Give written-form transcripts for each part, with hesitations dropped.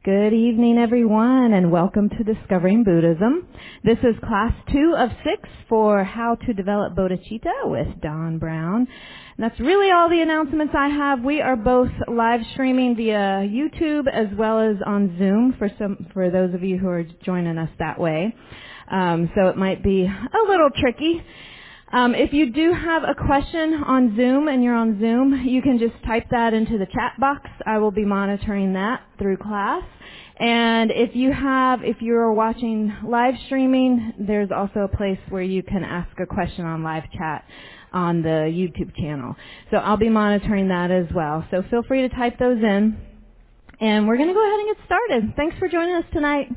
Good evening, everyone, and welcome to Discovering Buddhism. This is class 2 of 6 for How to Develop Bodhicitta with Don Brown. And that's really all the announcements I have. We are both live streaming via YouTube as well as on Zoom for those of you who are joining us that way. So it might be a little tricky. If you do have a question on Zoom and you're on Zoom, you can just type that into the chat box. I will be monitoring that through class. And if you're watching live streaming, there's also a place where you can ask a question on live chat on the YouTube channel. So I'll be monitoring that as well. So feel free to type those in. And we're going to go ahead and get started. Thanks for joining us tonight.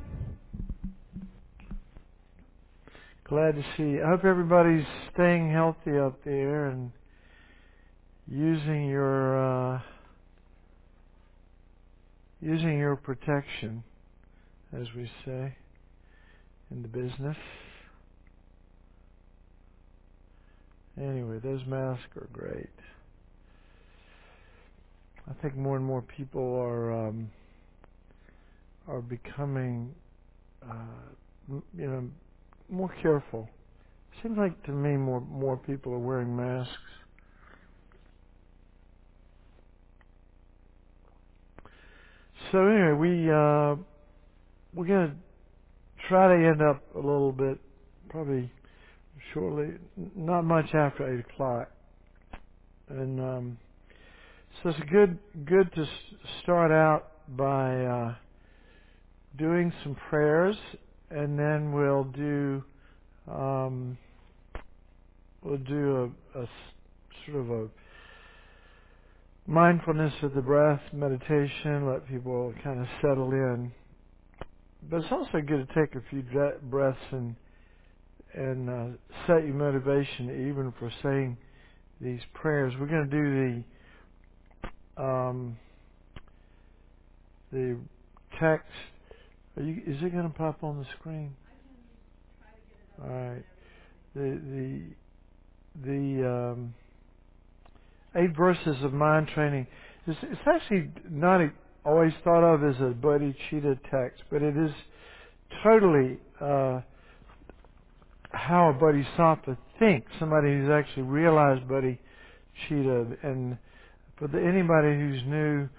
Glad to see. I hope everybody's staying healthy out there and using your protection, as we say in the business. Anyway, those masks are great. I think more and more people are becoming, more careful. Seems like to me more people are wearing masks. So anyway, we're going to try to end up a little bit, probably shortly, not much after 8 o'clock. And so it's good to start out by doing some prayers, and then we'll do a sort of a mindfulness of the breath meditation, let people kind of settle in. But it's also good to take a few breaths and set your motivation even for saying these prayers. We're going to do the text. Is it going to pop on the screen? All right. The 8 verses of mind training. It's actually not always thought of as a bodhicitta text, but it is totally how a bodhisattva thinks. Somebody who's actually realized bodhicitta. And for anybody who's new,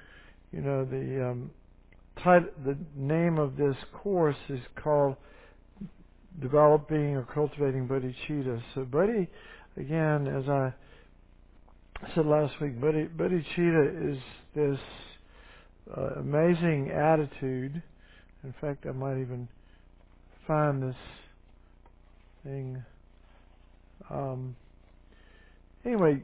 the name of this course is called Developing or Cultivating Bodhicitta. So Bodhi, again, as I said last week, bodhicitta is this amazing attitude. In fact, I might even find this thing. Anyway,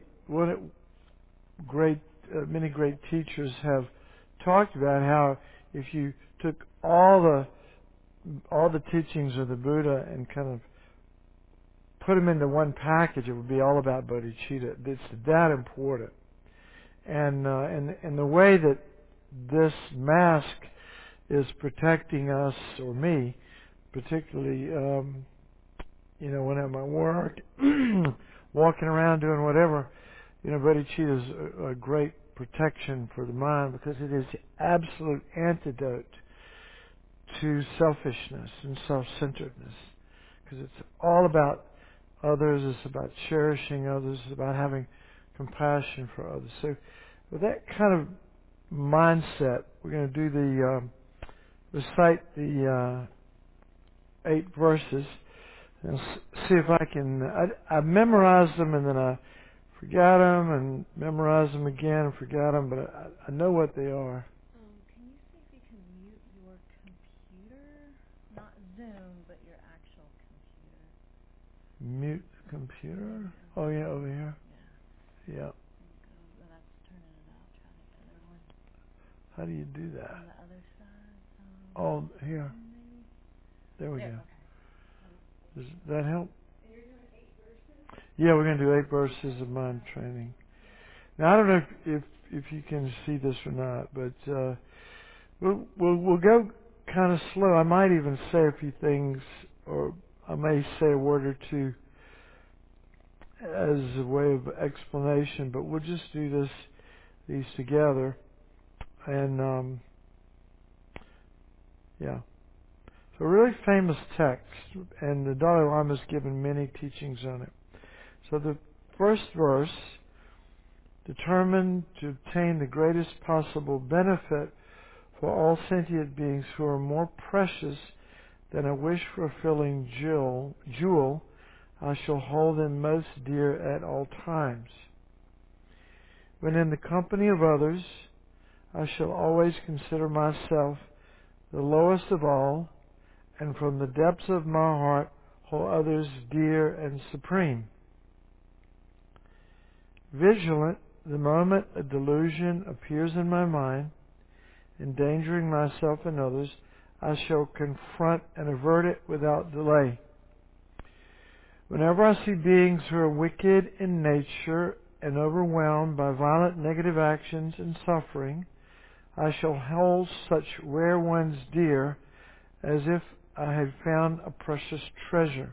many great teachers have talked about how if you took all the teachings of the Buddha and kind of put them into one package, it would be all about bodhicitta. It's that important. And the way that this mask is protecting us, or me, particularly, when I'm at work, walking around doing whatever, bodhicitta is a great protection for the mind because it is the absolute antidote to selfishness and self-centeredness. Because it's all about others, it's about cherishing others, it's about having compassion for others. So with that kind of mindset, we're going to do recite the 8 verses and see if I can. I memorized them and then I forgot them and memorized them again and forgot them, but I know what they are. Can you see if you can mute your computer? Not Zoom, but your actual computer. Mute the computer? Oh yeah, over here. Yeah. That's turning it off. Try the other one. How do you do that? On the other side. Oh, here. There we go. Okay. Does that help? And you're doing 8 verses? Yeah, we're going to do 8 verses of mind training. Now I don't know if you can see this or not, but we'll go kind of slow. I might even say a few things, or I may say a word or two as a way of explanation, but we'll just do these together. And Yeah. So a really famous text, and the Dalai Lama has given many teachings on it. So the first verse, determined to obtain the greatest possible benefit for all sentient beings who are more precious than a wish-fulfilling jewel, I shall hold them most dear at all times. When in the company of others, I shall always consider myself the lowest of all, and from the depths of my heart hold others dear and supreme. Vigilant, the moment a delusion appears in my mind, endangering myself and others, I shall confront and avert it without delay. Whenever I see beings who are wicked in nature and overwhelmed by violent negative actions and suffering, I shall hold such rare ones dear as if I had found a precious treasure.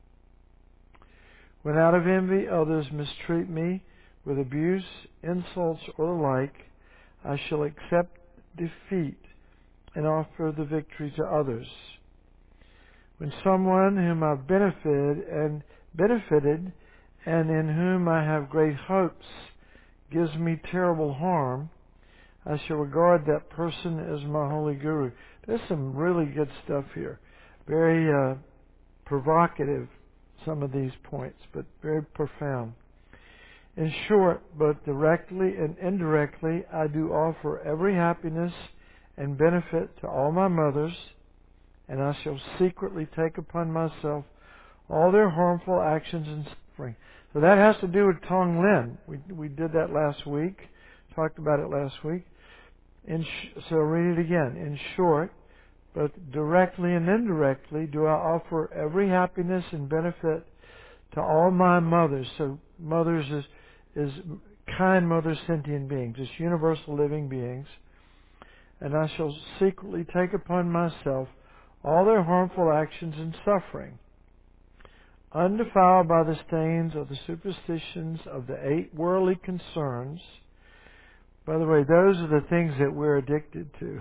When out of envy others mistreat me with abuse, insults, or the like, I shall accept defeat and offer the victory to others. When someone whom I've benefited and in whom I have great hopes gives me terrible harm, I shall regard that person as my holy guru. There's some really good stuff here. Very provocative, some of these points, but very profound. In short, both directly and indirectly, I do offer every happiness and benefit to all my mothers, and I shall secretly take upon myself all their harmful actions and suffering. So that has to do with Tonglen. We did that last week, talked about it last week. So read it again. In short, both directly and indirectly, do I offer every happiness and benefit to all my mothers. So mothers is kind mother sentient beings, just universal living beings. And I shall secretly take upon myself all their harmful actions and suffering, undefiled by the stains of the superstitions of the 8 worldly concerns. By the way, those are the things that we're addicted to.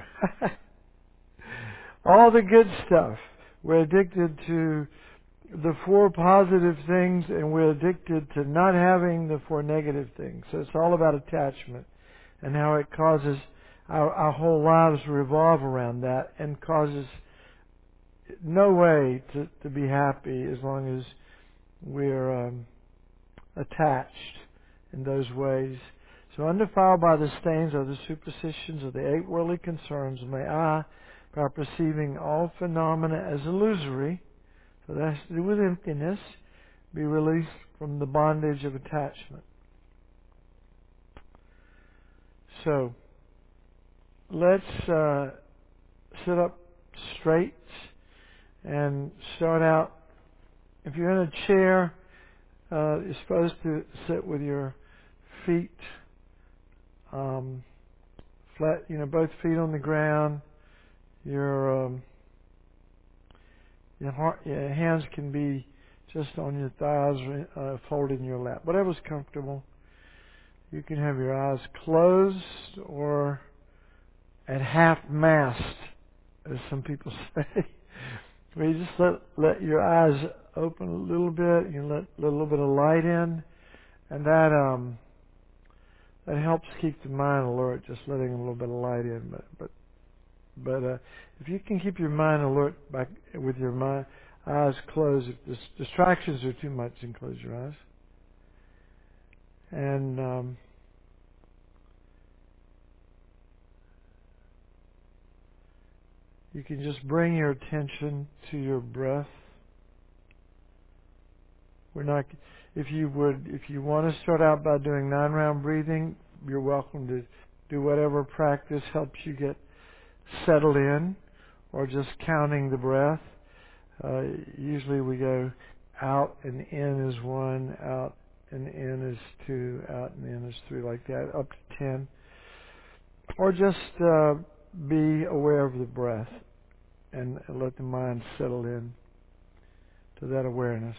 All the good stuff. We're addicted to the 4 positive things, and we're addicted to not having the 4 negative things. So it's all about attachment and how it causes our whole lives revolve around that and causes no way to be happy as long as we're attached in those ways. So undefiled by the stains of the superstitions of the 8 worldly concerns, may I, by perceiving all phenomena as illusory, so that has to do with emptiness, be released from the bondage of attachment. So, let's sit up straight and start out. If you're in a chair, you're supposed to sit with your feet flat, both feet on the ground. Your hands can be just on your thighs, folded in your lap. Whatever's comfortable. You can have your eyes closed or at half-mast, as some people say. Where you just let your eyes open a little bit. You let a little bit of light in, and that helps keep the mind alert. Just letting a little bit of light in, but if you can keep your mind alert with your eyes closed, if distractions are too much, then close your eyes. And you can just bring your attention to your breath. If you want to start out by doing 9-round breathing, you're welcome to do whatever practice helps you get settled in, or just counting the breath. Usually we go out and in is 1, out and in is 2, out and in is 3, like that, up to 10. Or just be aware of the breath and let the mind settle in to that awareness.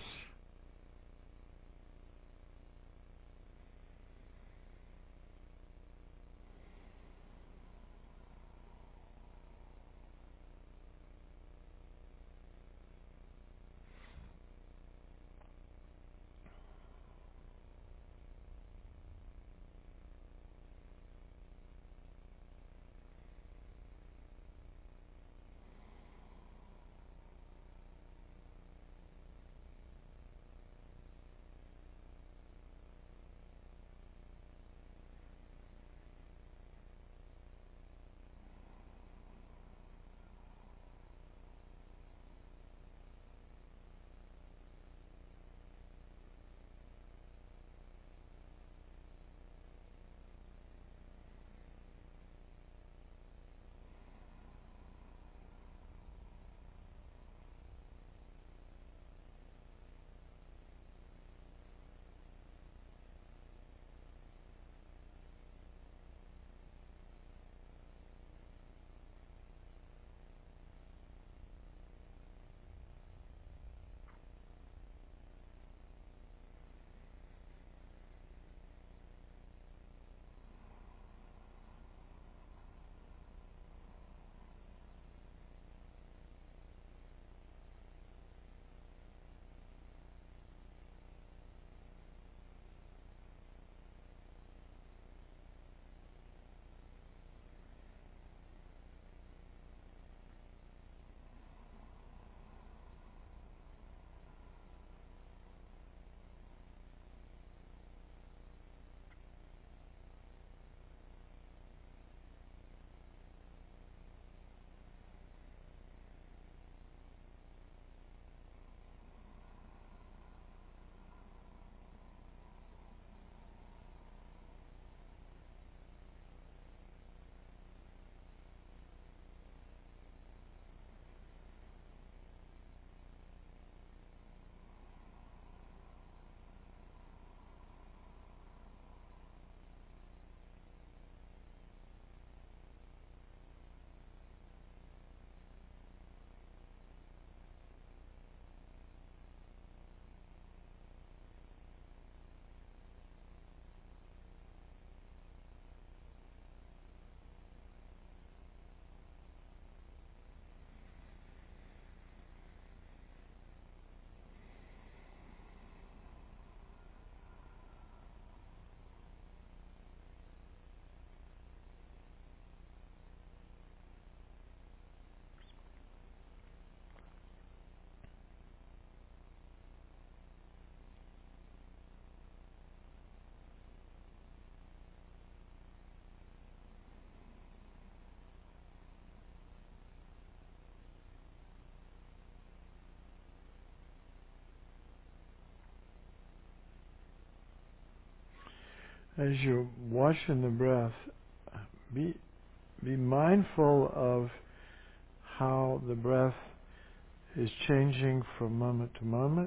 As you're watching the breath, be mindful of how the breath is changing from moment to moment.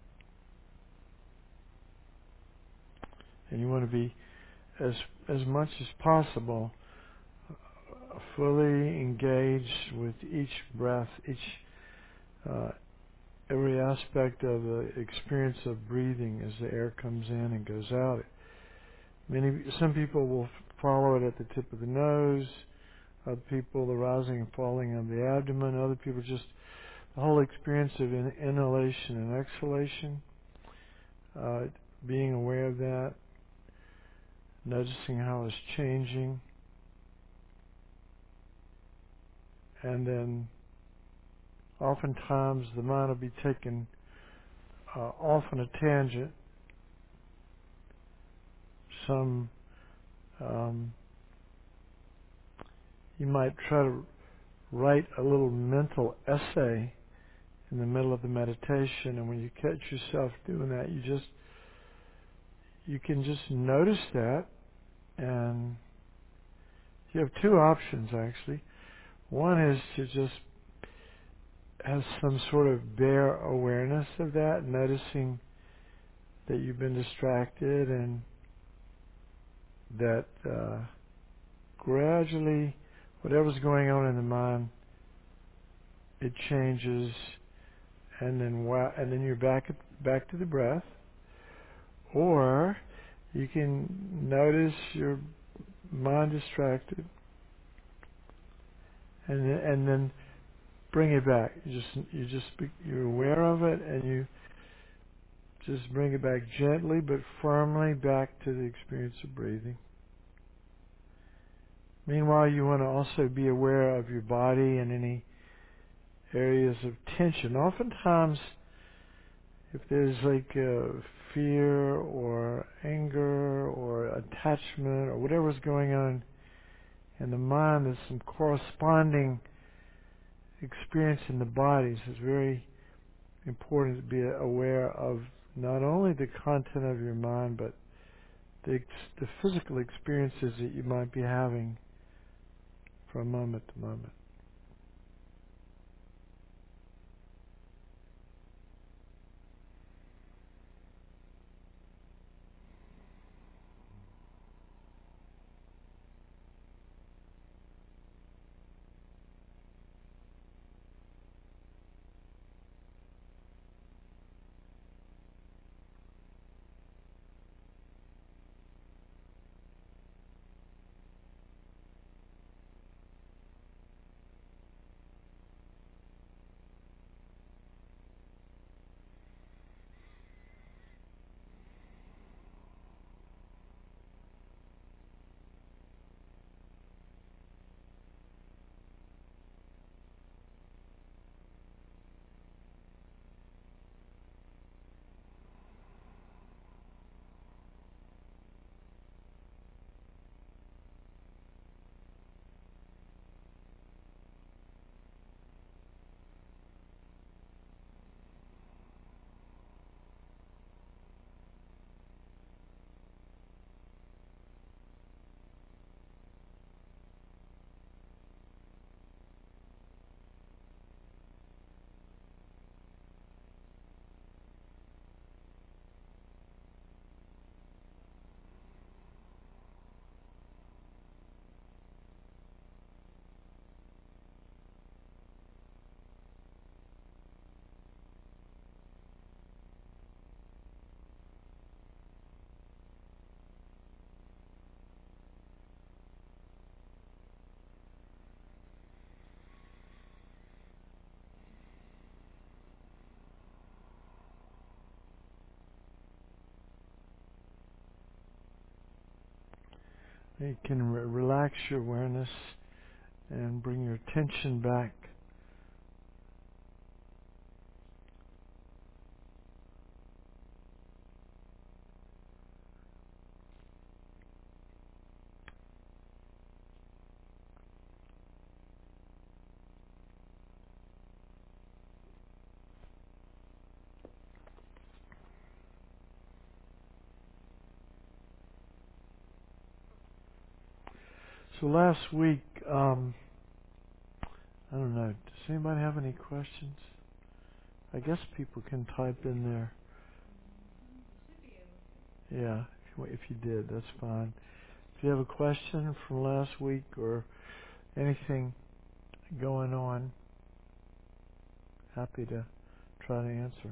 And you want to be as much as possible fully engaged with each breath, every aspect of the experience of breathing as the air comes in and goes out. Some people will follow it at the tip of the nose. Other people, the rising and falling of the abdomen. Other people, just the whole experience of inhalation and exhalation. Being aware of that, noticing how it's changing, and then oftentimes the mind will be taken off on a tangent. You might try to write a little mental essay in the middle of the meditation, and when you catch yourself doing that, you can just notice that, and you have two options actually. One is to just have some sort of bare awareness of that, noticing that you've been distracted and that gradually whatever's going on in the mind, it changes, and then you're back to the breath. Or you can notice your mind distracted, and then bring it back. You're aware of it, and you just bring it back gently but firmly back to the experience of breathing. Meanwhile, you want to also be aware of your body and any areas of tension. Oftentimes, if there's like fear or anger or attachment or whatever's going on in the mind, there's some corresponding experience in the body. So it's very important to be aware of not only the content of your mind, but the physical experiences that you might be having from moment to moment. You can relax your awareness and bring your attention back. So last week, I don't know. Does anybody have any questions? I guess people can type in there. Yeah, if you did, that's fine. If you have a question from last week or anything going on, happy to try to answer.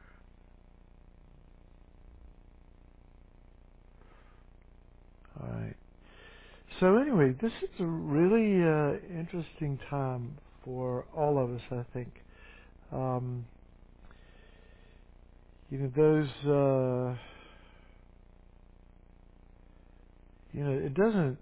All right. So anyway, this is a really interesting time for all of us, I think. Those, it doesn't,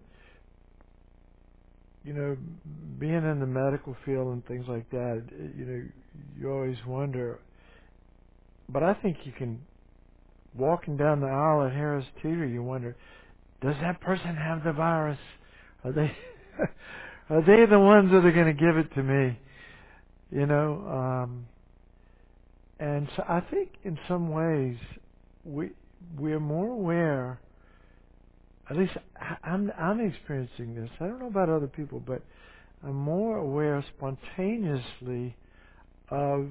being in the medical field and things like that, you always wonder. But I think you can, walking down the aisle at Harris Teeter, you wonder, does that person have the virus? Are they are they the ones that are going to give it to me? And so I think in some ways we're more aware. At least I'm experiencing this. I don't know about other people, but I'm more aware spontaneously of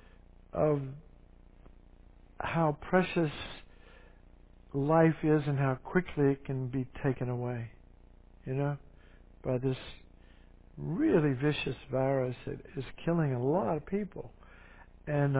how precious life is and how quickly it can be taken away, by this really vicious virus that is killing a lot of people. And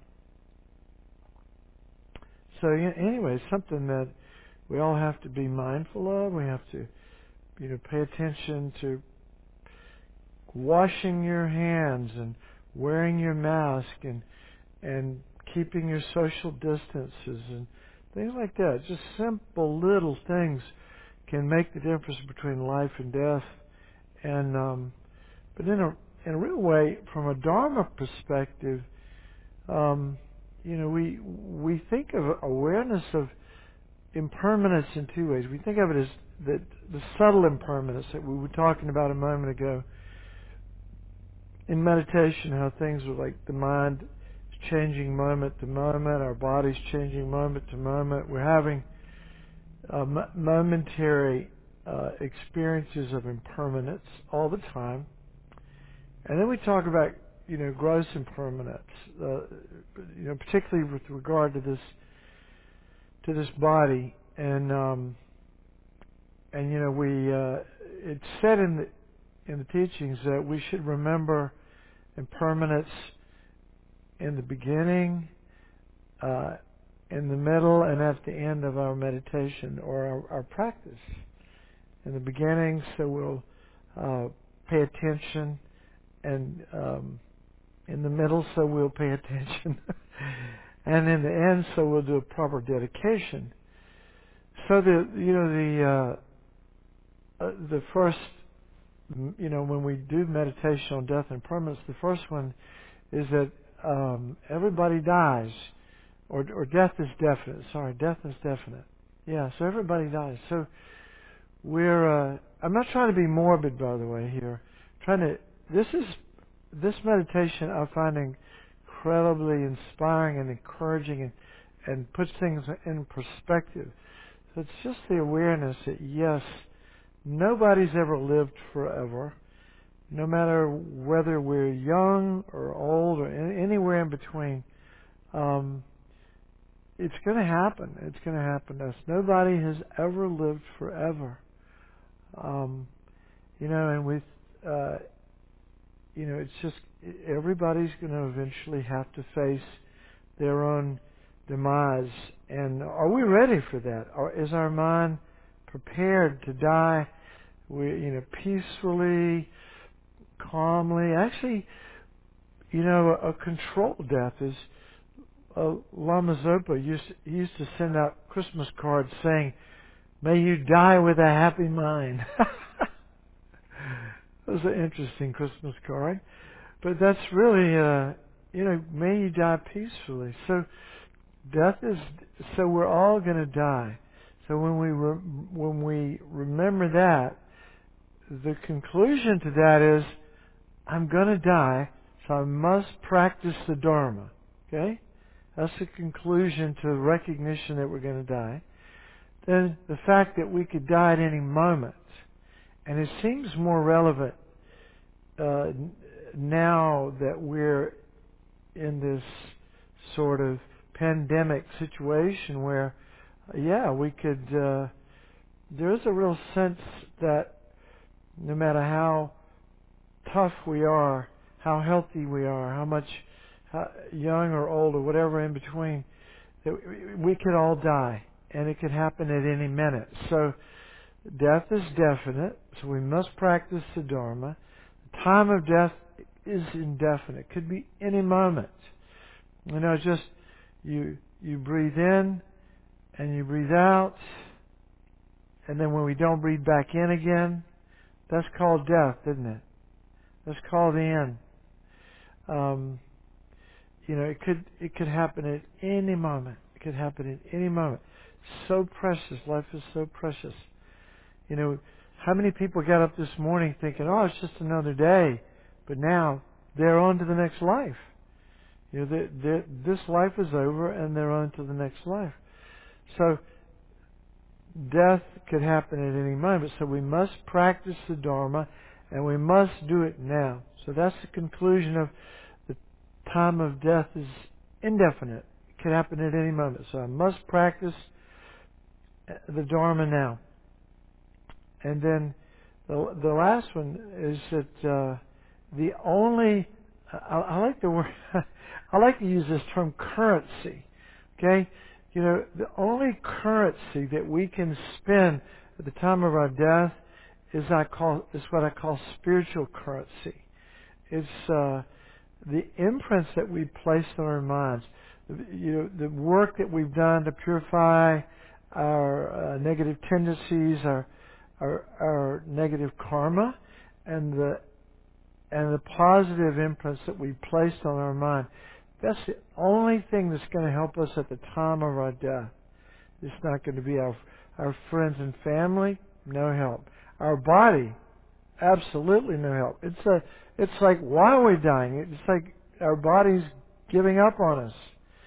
so anyway, it's something that we all have to be mindful of. We have to, pay attention to washing your hands and wearing your mask and keeping your social distances and things like that. Just simple little things can make the difference between life and death. And but in a real way, from a Dharma perspective, we think of awareness of impermanence in two ways. We think of it as the subtle impermanence that we were talking about a moment ago. In meditation, how things are like the mind is changing moment to moment, our body's changing moment to moment. We're having momentary experiences of impermanence all the time. And then we talk about, gross impermanence, particularly with regard to this body. And it's said in the teachings that we should remember impermanence in the beginning, in the middle, and at the end of our meditation or our practice. In the beginning, so we'll pay attention, and in the middle, so we'll pay attention, and in the end, so we'll do a proper dedication. So the first, when we do meditation on death and impermanence, the first one is that everybody dies, or death is definite. Sorry, death is definite. Yeah, so everybody dies. So we're. I'm not trying to be morbid, by the way. Here, this meditation I find incredibly inspiring and encouraging, and puts things in perspective. So it's just the awareness that yes, nobody's ever lived forever. No matter whether we're young or old or anywhere in between, it's going to happen. It's going to happen to us. Nobody has ever lived forever. And with, it's just everybody's going to eventually have to face their own demise. And are we ready for that? Or is our mind prepared to die, peacefully, calmly? Actually, a controlled death is. Lama Zopa used to send out Christmas cards saying, "May you die with a happy mind." That was an interesting Christmas card, but that's really, may you die peacefully. So death is. So we're all going to die. So when we remember that, the conclusion to that is, I'm going to die, so I must practice the Dharma. Okay? That's the conclusion to the recognition that we're going to die. Then the fact that we could die at any moment And it seems more relevant now that we're in this sort of pandemic situation where, we could, there's a real sense that no matter how tough we are, how healthy we are, how young or old or whatever in between, that we could all die, and it could happen at any minute. So death is definite, so we must practice the Dharma. The time of death is indefinite. It could be any moment. Just you breathe in and you breathe out, and then when we don't breathe back in again, that's called death, isn't it? That's called the end. It could happen at any moment. It could happen at any moment. So precious. Life is so precious. How many people got up this morning thinking, "Oh, it's just another day," but now they're on to the next life. This life is over, and they're on to the next life. So death could happen at any moment. So we must practice the Dharma, and we must do it now. So that's the conclusion of the time of death is indefinite. It can happen at any moment. So I must practice the Dharma now. And then the last one is that the only I like the word I like to use this term currency. Okay, the only currency that we can spend at the time of our death is what I call spiritual currency. It's the imprints that we place on our minds. The work that we've done to purify our negative tendencies, our negative karma, and the positive imprints that we placed on our mind. That's the only thing that's going to help us at the time of our death. It's not going to be our friends and family, no help. Our body, absolutely no help. It's like, why are we dying? It's like our body's giving up on us.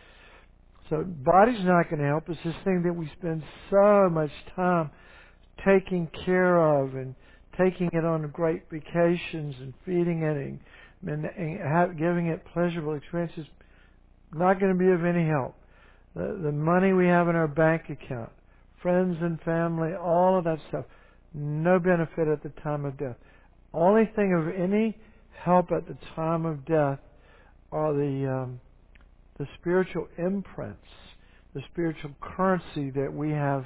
So body's not going to help us. This thing that we spend so much time taking care of and taking it on great vacations and feeding it and giving it pleasurable experiences, not going to be of any help. The money we have in our bank account, friends and family, all of that stuff, no benefit at the time of death. Only thing of any help at the time of death are the spiritual imprints, the spiritual currency that we have,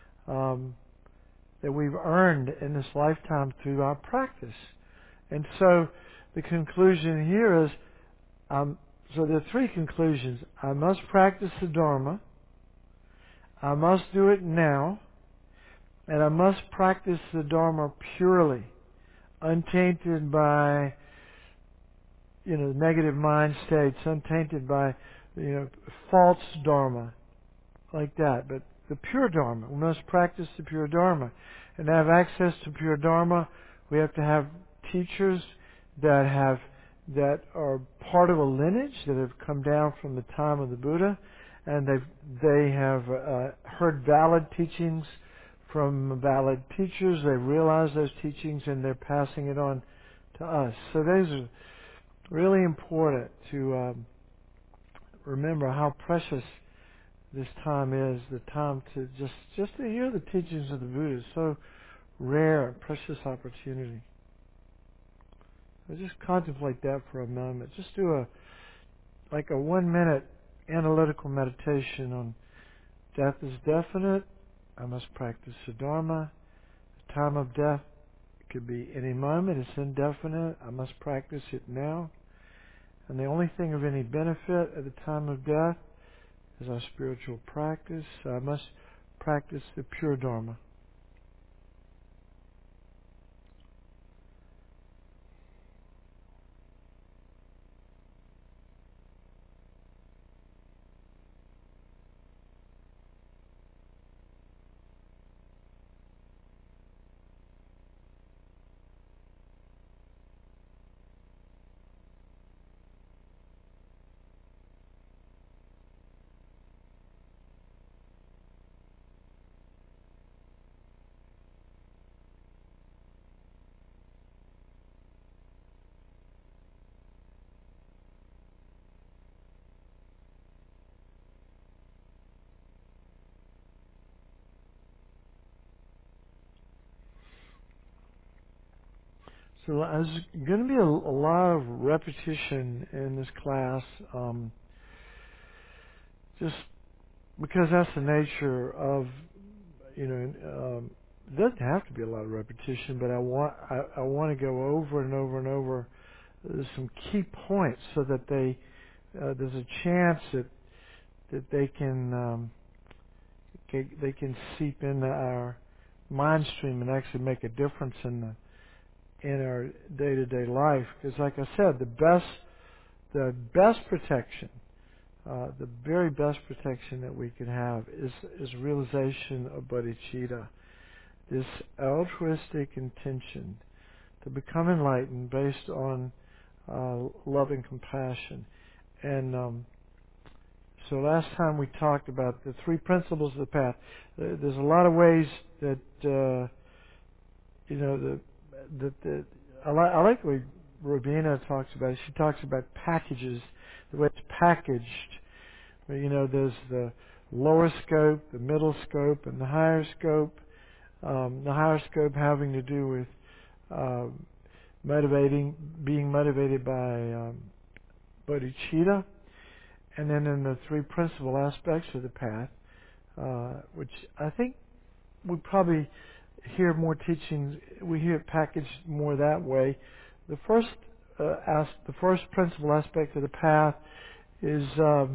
that we've earned in this lifetime through our practice. And so the conclusion here is, so there are three conclusions. I must practice the Dharma, I must do it now, and I must practice the Dharma purely, untainted by negative mind states, untainted by false Dharma, like that. But the pure Dharma, we must practice the pure Dharma. And to have access to pure Dharma, we have to have teachers that are part of a lineage that have come down from the time of the Buddha, and they have heard valid teachings from valid teachers. They've realized those teachings, and they're passing it on to us. So those are really important to remember how precious this time is, the time to just to hear the teachings of the Buddha is so rare and precious opportunity. So just contemplate that for a moment. Just do a 1-minute analytical meditation on death is definite. I must practice the Dharma. The time of death could be any moment. It's indefinite. I must practice it now. And the only thing of any benefit at the time of death is our spiritual practice. I must practice the pure Dharma. So there's going to be a lot of repetition in this class, just because that's the nature of, it doesn't have to be a lot of repetition, but I want to go over and over and over some key points so that there's a chance that they can seep into our mind stream and actually make a difference in our day-to-day life. Because, like I said, the best protection, the very best protection that we can have is realization of bodhicitta, this altruistic intention to become enlightened based on love and compassion. And so last time we talked about the three principles of the path. There's a lot of ways that I like the way Robina talks about it. She talks about packages, the way it's packaged. There's the lower scope, the middle scope, and the higher scope. The higher scope having to do with being motivated by bodhicitta, and then in the three principal aspects of the path, which I think we probably hear more teachings. We hear it packaged more that way. The first principal aspect of the path is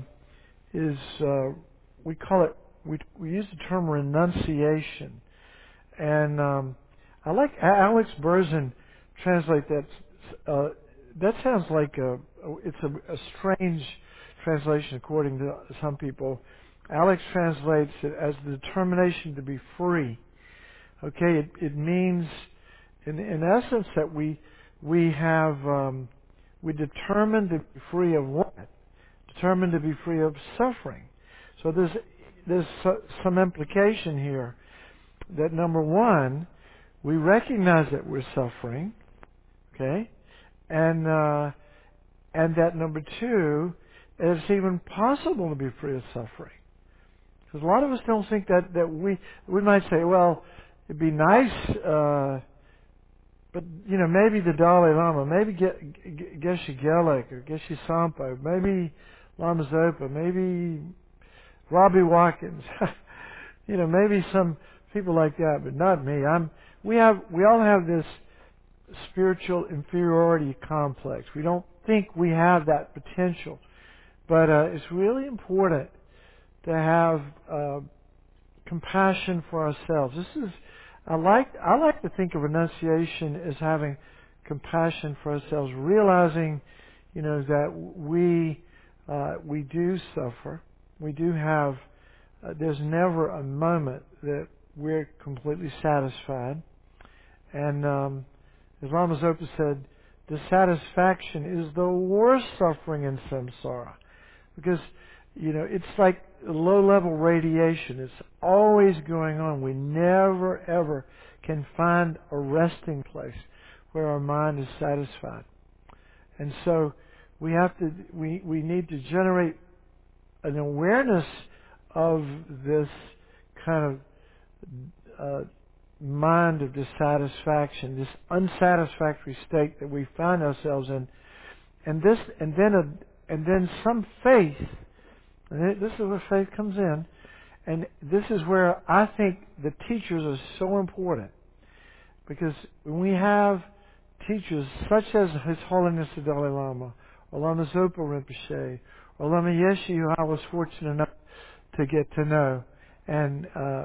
we call it. We use the term renunciation, and I like Alex Berzin translate that. That sounds like it's a strange translation according to some people. Alex translates it as the determination to be free. Okay, it means in essence that we determined to be free of what? Determined to be free of suffering. So there's some implication here that number one, we recognize that we're suffering, okay, and that number two, it's even possible to be free of suffering. Because a lot of us don't think that we might say, well, it'd be nice, but maybe the Dalai Lama, maybe Geshe Gelik or Geshe Sampo, maybe Lama Zopa, maybe Robbie Watkins, maybe some people like that, but not me. We all have this spiritual inferiority complex. We don't think we have that potential, but it's really important to have compassion for ourselves. I like to think of renunciation as having compassion for ourselves, realizing, that we do suffer. We do have. There's never a moment that we're completely satisfied, and as Lama Zopa said, dissatisfaction is the worst suffering in samsara, because it's like low-level radiation. It's always going on. We never, ever can find a resting place where our mind is satisfied. And so we need to generate an awareness of this kind of mind of dissatisfaction, this unsatisfactory state that we find ourselves in, and then some faith. And this is where faith comes in, and this is where I think the teachers are so important, because when we have teachers such as His Holiness the Dalai Lama, or Lama Zopa Rinpoche, or Lama Yeshe, who I was fortunate enough to get to know, and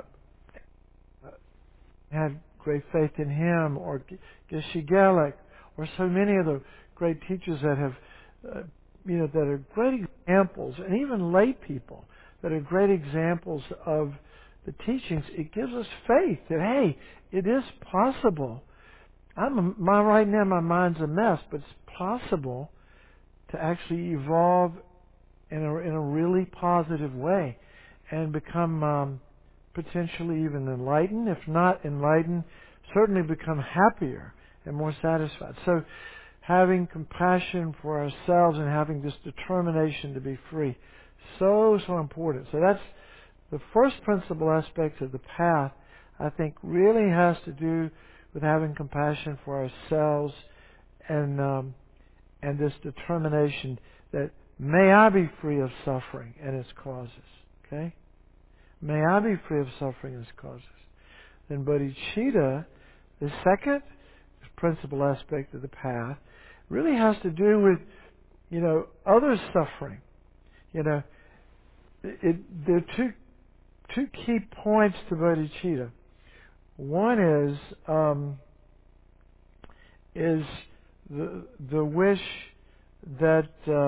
had great faith in him, or Geshe Gelik, or so many of the great teachers that have that are great examples, and even lay people that are great examples of the teachings. It gives us faith that, hey, it is possible. Right now my mind's a mess, but it's possible to actually evolve in a really positive way and become potentially even enlightened. If not enlightened, certainly become happier and more satisfied. So having compassion for ourselves and having this determination to be free, so important. So that's the first principal aspect of the path, I think, really has to do with having compassion for ourselves and this determination that may I be free of suffering and its causes. Okay? May I be free of suffering and its causes. Then bodhicitta, the second principal aspect of the path, really has to do with, other suffering. There are two key points to bodhicitta. One is the wish that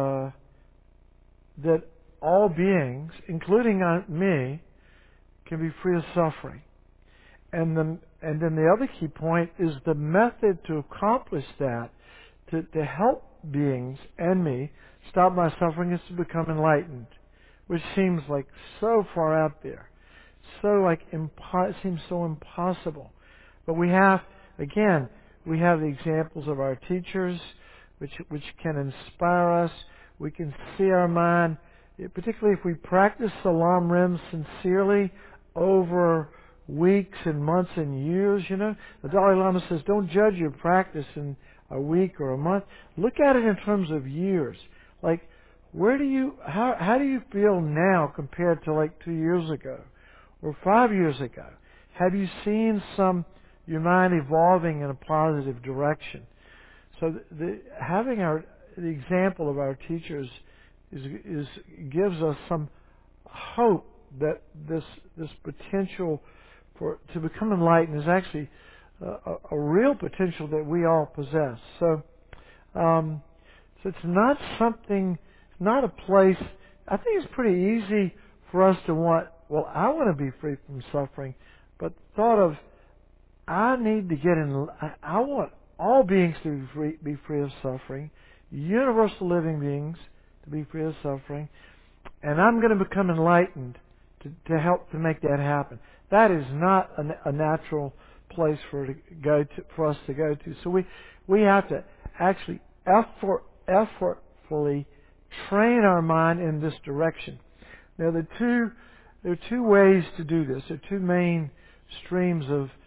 that all beings, including me, can be free of suffering. And then the other key point is the method to accomplish that, to help beings and me stop my suffering, is to become enlightened, which seems like so far out there, it seems so impossible. But we have the examples of our teachers, which can inspire us. We can see our mind, particularly if we practice Salam Rim sincerely over weeks and months and years. The Dalai Lama says, don't judge your practice in a week or a month. Look at it in terms of years. Like, how do you feel now compared to like 2 years ago or 5 years ago? Have you seen your mind evolving in a positive direction? So having the example of our teachers gives us some hope that this potential to become enlightened is actually a real potential that we all possess. So it's not not a place. I think it's pretty easy for us to want. Well, I want to be free from suffering, but the thought of I need to get in. I want all beings to be free of suffering, universal living beings to be free of suffering, and I'm going to become enlightened to help to make that happen. That is not a natural place for us to go to. So we have to actually effortfully train our mind in this direction. Now there are two ways to do this. There are two main streams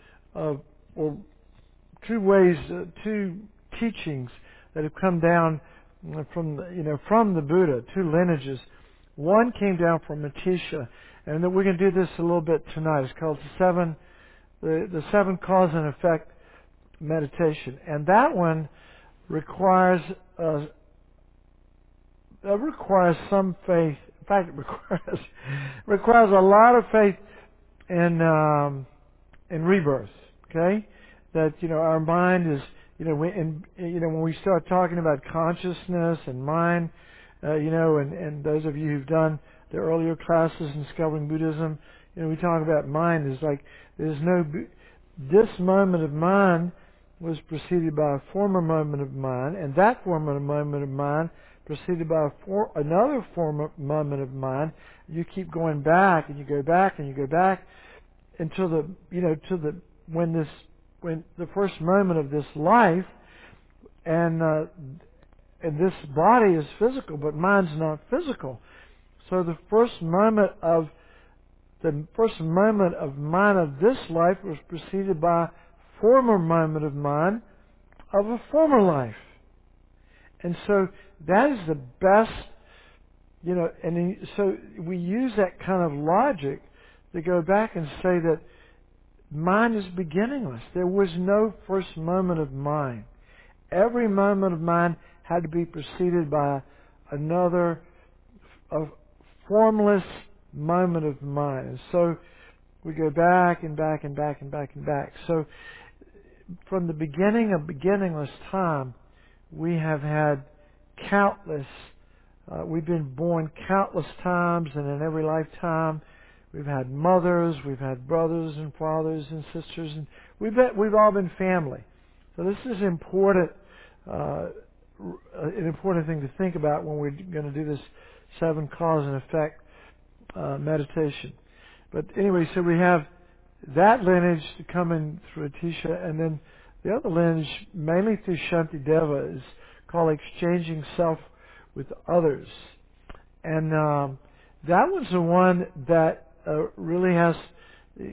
two teachings that have come down from the Buddha, two lineages. One came down from Atisha, and we're going to do this a little bit tonight. It's called the seven cause and effect meditation, and that one requires some faith. In fact, it requires a lot of faith in rebirth. Okay, that our mind is when we start talking about consciousness and mind, and those of you who've done the earlier classes in Discovering Buddhism, we talk about mind is like this moment of mind was preceded by a former moment of mind, and that former moment of mind preceded by another former moment of mind. You keep going back, and you go back, and you go back until when the first moment of this life, and this body is physical, but mind's not physical. So the first moment of mind of this life was preceded by a former moment of mind of a former life. And so that is the best, so we use that kind of logic to go back and say that mind is beginningless. There was no first moment of mind. Every moment of mind had to be preceded by another formless moment of mind. And so we go back and back and back and back and back. So from the beginning of beginningless time, we have had we've been born countless times, and in every lifetime we've had mothers, we've had brothers and fathers and sisters, and we've all been family. So this is important, an important thing to think about when we're going to do this seven cause and effect meditation. But anyway, so we have that lineage coming through Atisha, and then the other lineage, mainly through Shantideva, is called exchanging self with others. And that one's the one that really has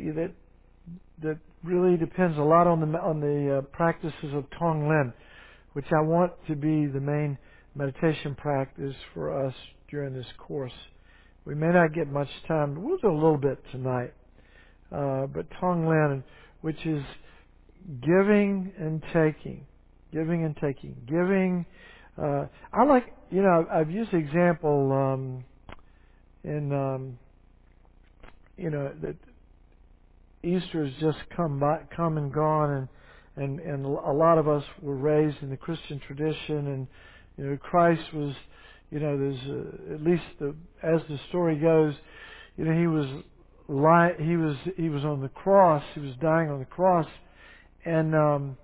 that really depends a lot on the practices of Tonglen, which I want to be the main meditation practice for us during this course. We may not get much time, but we'll do a little bit tonight. But Tonglen, which is giving and taking. Giving and taking. Giving, I like, I've used the example in, that Easter has just come and gone, and a lot of us were raised in the Christian tradition, and Christ was, there's at least as the story goes, he was on the cross, he was dying on the cross, and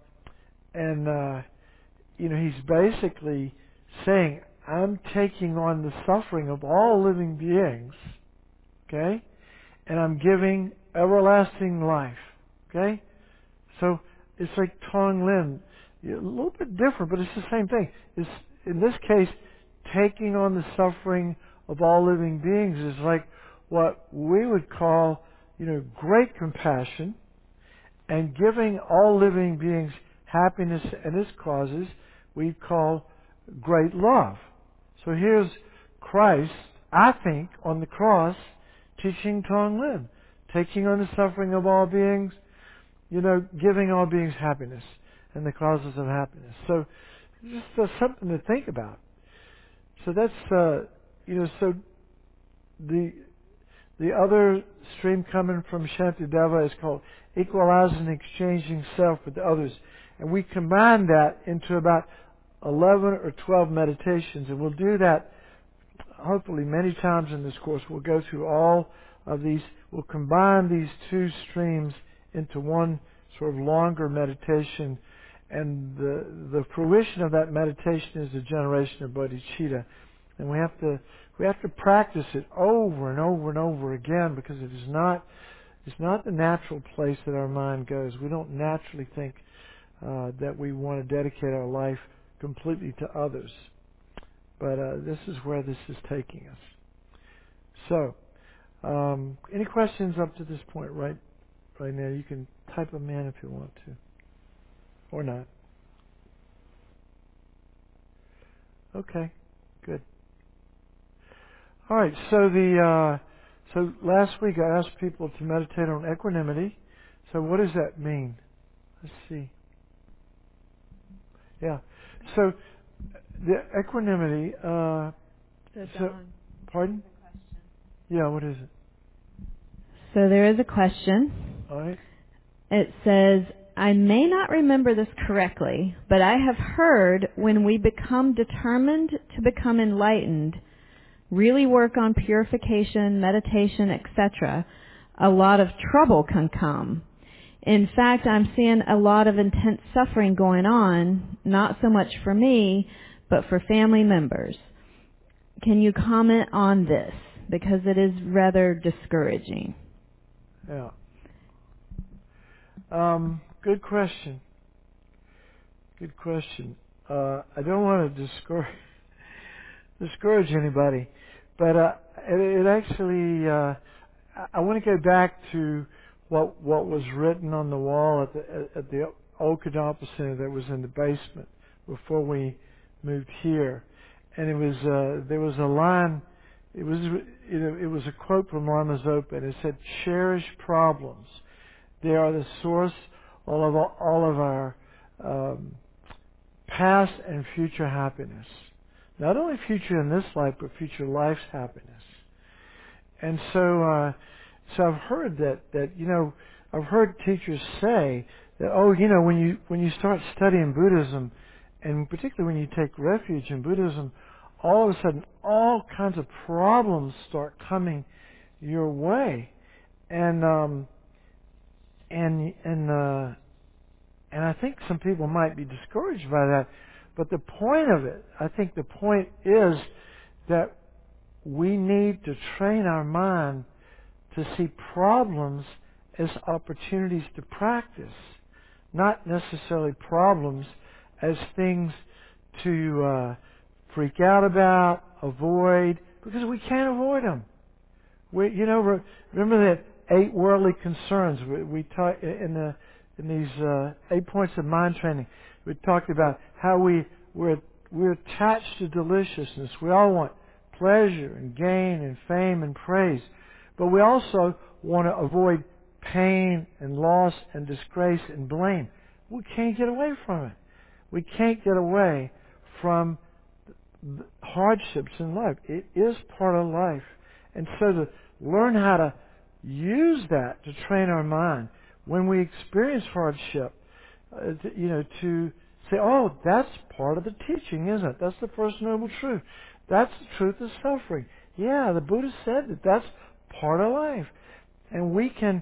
he's basically saying, I'm taking on the suffering of all living beings, okay, and I'm giving everlasting life, okay. So it's like Tonglen, a little bit different, but it's the same thing. It's, in this case, taking on the suffering of all living beings is like what we would call, great compassion, and giving all living beings happiness and its causes we call great love. So here's Christ, I think, on the cross, teaching Tonglen, taking on the suffering of all beings, giving all beings happiness and the causes of happiness. So just something to think about. So that's, so the other stream coming from Shantideva is called equalizing and exchanging self with others. And we combine that into about 11 or 12 meditations. And we'll do that hopefully many times in this course. We'll go through all of these. We'll combine these two streams into one sort of longer meditation. And the fruition of that meditation is the generation of bodhicitta. And we have to practice it over and over and over again, because it's not the natural place that our mind goes. We don't naturally think that we want to dedicate our life completely to others. But this is where this is taking us. So, any questions up to this point right now? You can type them in if you want to. Or not. Okay, good. All right, so last week I asked people to meditate on equanimity. So what does that mean? Let's see. Yeah. So the equanimity. Pardon? Yeah. What is it? So there is a question. All right. It says, I may not remember this correctly, but I have heard when we become determined to become enlightened, really work on purification, meditation, etc., a lot of trouble can come. In fact, I'm seeing a lot of intense suffering going on, not so much for me, but for family members. Can you comment on this? Because it is rather discouraging. Yeah. Good question. Good question. I don't want to discourage anybody, but it actually, I want to go back to what was written on the wall at the old Kadampa Center that was in the basement before we moved here, and it was there was a line. It was a quote from Lama Zopa, and it said, "Cherish problems. They are the source all of our past and future happiness. Not only future in this life, but future life's happiness." And so I've heard that I've heard teachers say that when you start studying Buddhism, and particularly when you take refuge in Buddhism, all of a sudden all kinds of problems start coming your way, and I think some people might be discouraged by that. But the point of it, I think the point is that we need to train our mind to see problems as opportunities to practice, not necessarily problems as things to freak out about, avoid, because we can't avoid them. Remember that 8 worldly concerns we taught in these 8 points of mind training. We talked about how we're attached to deliciousness. We all want pleasure and gain and fame and praise. But we also want to avoid pain and loss and disgrace and blame. We can't get away from it. We can't get away from hardships in life. It is part of life. And so to learn how to use that to train our mind when we experience hardship, to say, oh, that's part of the teaching, isn't it? That's the first noble truth. That's the truth of suffering. Yeah, the Buddha said that that's part of life. And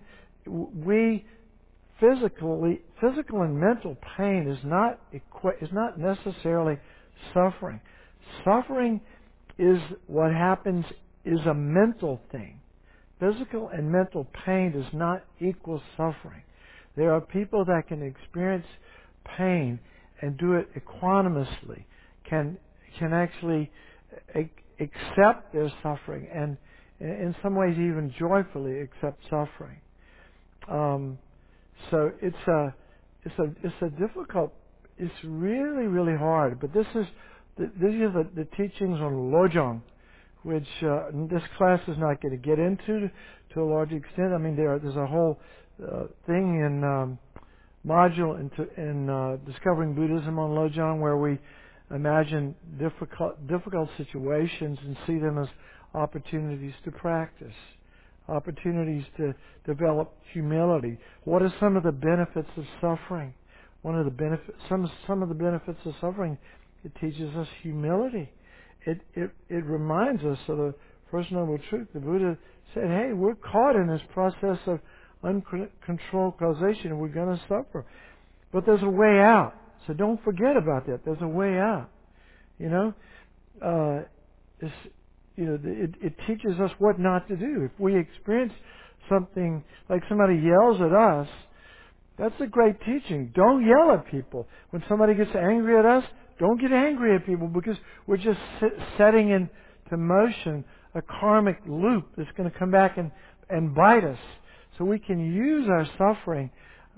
physical and mental pain is not necessarily suffering. Suffering is what happens, is a mental thing. Physical and mental pain does not equal suffering. There are people that can experience pain and do it equanimously, can actually accept their suffering, and in some ways even joyfully accept suffering. So it's a difficult. It's really, really hard. But these are the teachings on Lojong, which this class is not going to get into to a large extent. I mean, there's a whole thing in module in Discovering Buddhism on Lojong where we imagine difficult situations and see them as opportunities to practice, opportunities to develop humility. What are some of the benefits of suffering? Some of the benefits of suffering, it teaches us humility. It reminds us of the First Noble Truth. The Buddha said, hey, we're caught in this process of uncontrolled causation, and we're going to suffer. But there's a way out. So don't forget about that. There's a way out. It teaches us what not to do. If we experience something like somebody yells at us, that's a great teaching. Don't yell at people. When somebody gets angry at us, don't get angry at people, because we're just setting into motion a karmic loop that's going to come back and bite us. So we can use our suffering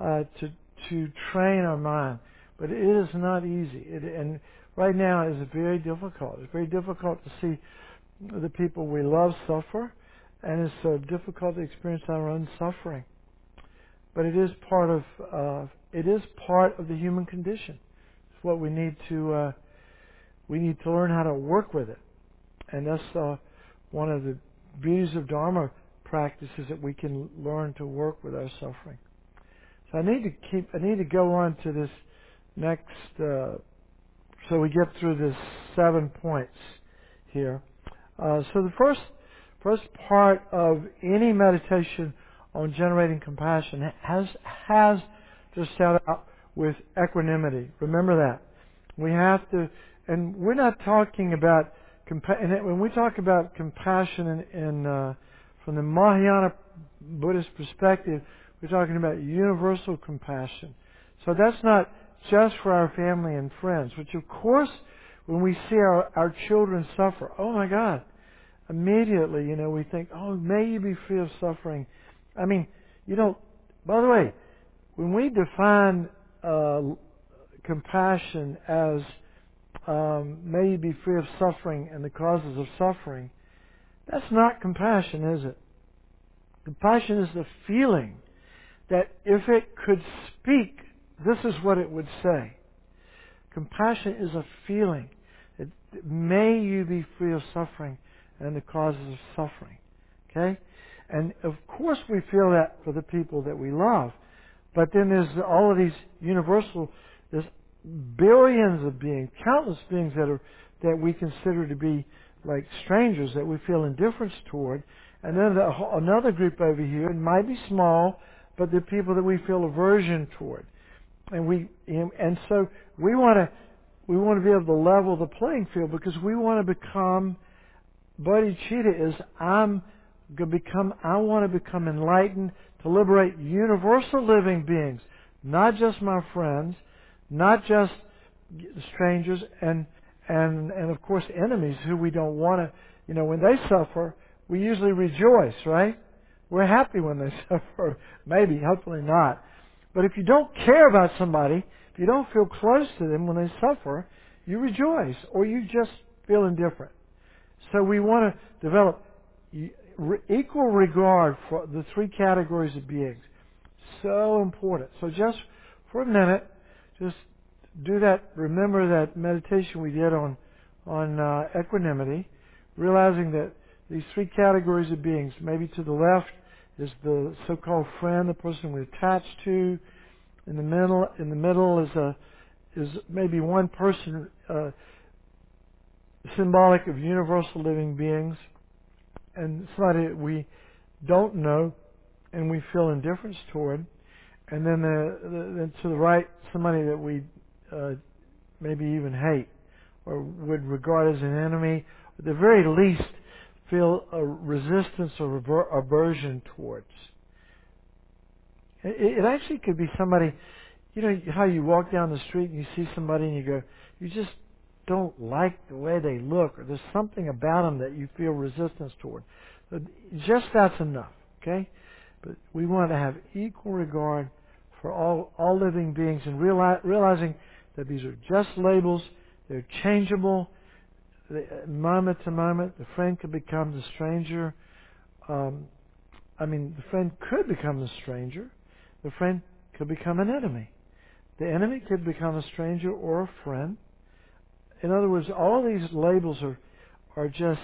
to train our mind. But it is not easy. And right now it is very difficult. It's very difficult to see the people we love suffer, and it's difficult to experience our own suffering. But it is part of the human condition. It's what we need to learn how to work with it, and that's one of the beauties of Dharma practices, that we can learn to work with our suffering. So I need to go on to this next, so we get through this 7 points here. So the first part of any meditation on generating compassion has to start out with equanimity. Remember that. We have to, and we're not talking about, and when we talk about compassion from the Mahayana Buddhist perspective, we're talking about universal compassion. So that's not just for our family and friends, which of course, when we see our children suffer, oh my God, immediately, we think, oh, may you be free of suffering. I mean, by the way, when we define compassion as may you be free of suffering and the causes of suffering, that's not compassion, is it? Compassion is the feeling that if it could speak, this is what it would say. Compassion is a feeling that may you be free of suffering and the causes of suffering. Okay? And of course we feel that for the people that we love. But then there's all of these there's billions of beings, countless beings that we consider to be like strangers, that we feel indifference toward. And then another group over here, it might be small, but they're people that we feel aversion toward. And so we want to be able to level the playing field, because we want to become, bodhicitta is, I want to become enlightened, to liberate universal living beings, not just my friends, not just strangers, and of course enemies who we don't want to, when they suffer, we usually rejoice, right? We're happy when they suffer. Maybe, hopefully not. But if you don't care about somebody If you don't feel close to them when they suffer, you rejoice, or you just feel indifferent. So we want to develop equal regard for the three categories of beings. So important. So just for a minute, just do that. Remember that meditation we did on equanimity, realizing that these three categories of beings. Maybe to the left is the so-called friend, the person we're attached to. In the middle is maybe one person symbolic of universal living beings, and somebody that we don't know and we feel indifference toward. And then to the right, somebody that we maybe even hate or would regard as an enemy, at the very least feel a resistance or aversion towards. It actually could be somebody, you know how you walk down the street and you see somebody and you go, you just don't like the way they look, or there's something about them that you feel resistance toward. So just that's enough, okay? But we want to have equal regard for all living beings, and realizing that these are just labels, they're changeable, moment to moment. The friend could become the stranger. The friend could become the stranger. The friend could become an enemy. The enemy could become a stranger or a friend. In other words, all these labels are just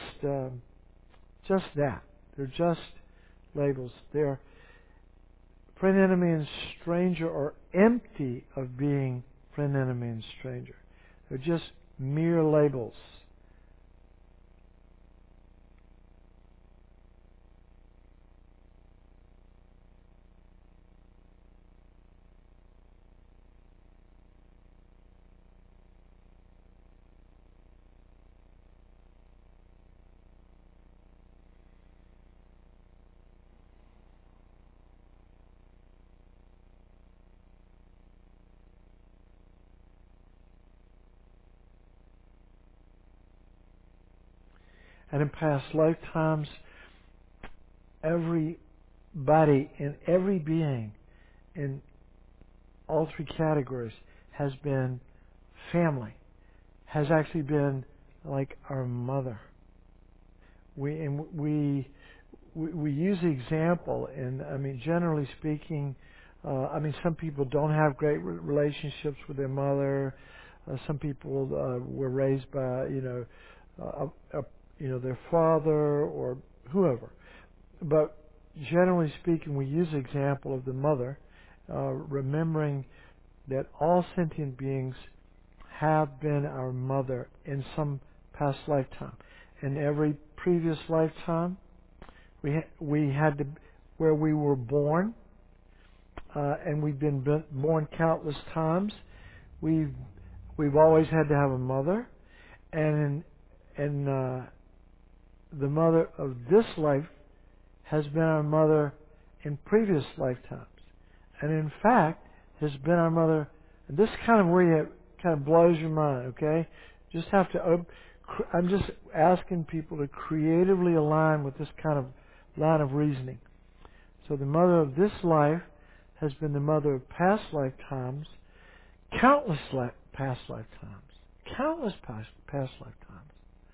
that. They're just labels. They're friend, enemy, and stranger are empty of being friend, enemy, and stranger. They're just mere labels. And in past lifetimes, everybody in every being in all three categories has been family, has actually been like our mother. We use the example, and generally speaking, some people don't have great relationships with their mother. Some people were raised by their father or whoever. But generally speaking, we use the example of the mother, remembering that all sentient beings have been our mother in some past lifetime. In every previous lifetime, we had to, where we were born, and we've been born countless times. We've always had to have a mother, and the mother of this life has been our mother in previous lifetimes, and in fact has been our mother. And this is kind of where it kind of blows your mind. Okay, just have to. I'm just asking people to creatively align with this kind of line of reasoning. So the mother of this life has been the mother of past lifetimes, countless past lifetimes, countless past lifetimes.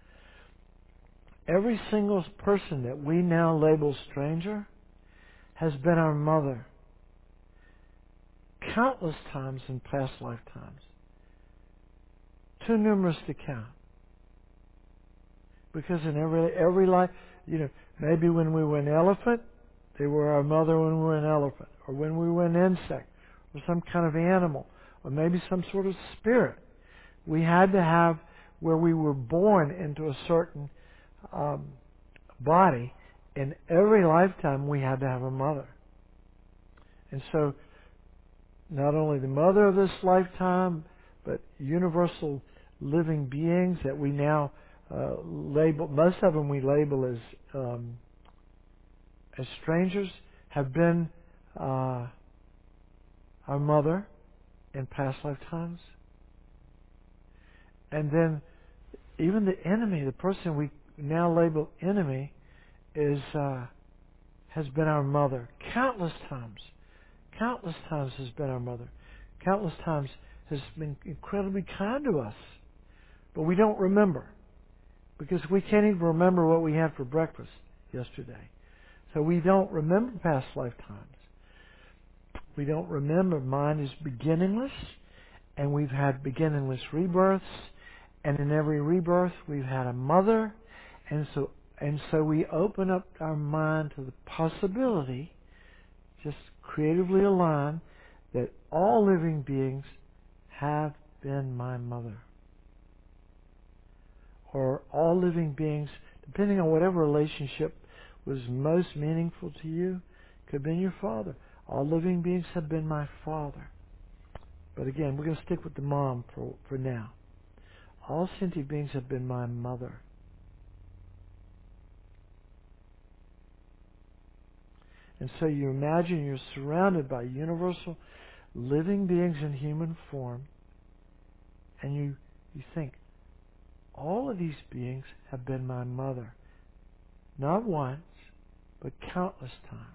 Every single person that we now label stranger has been our mother countless times in past lifetimes. Too numerous to count. Because in every life, maybe when we were an elephant, they were our mother when we were an elephant, or when we were an insect, or some kind of animal, or maybe some sort of spirit. We had to have, where we were born into a certain body, in every lifetime we had to have a mother. And so, not only the mother of this lifetime, but universal living beings that we now label, most of them we label as strangers, have been our mother in past lifetimes. And then even the enemy, the person we now label enemy, has been our mother countless times. Countless times has been our mother. Countless times has been incredibly kind to us. But we don't remember, because we can't even remember what we had for breakfast yesterday. So we don't remember past lifetimes. We don't remember. Mind is beginningless, and we've had beginningless rebirths, and in every rebirth we've had a mother, and so we open up our mind to the possibility, just creatively align, that all living beings have been my mother. Or all living beings, depending on whatever relationship was most meaningful to you, could have been your father. All living beings have been my father. But again, we're going to stick with the mom for now. All sentient beings have been my mother. And so you imagine you're surrounded by universal living beings in human form, and you think, all of these beings have been my mother. Not once, but countless times.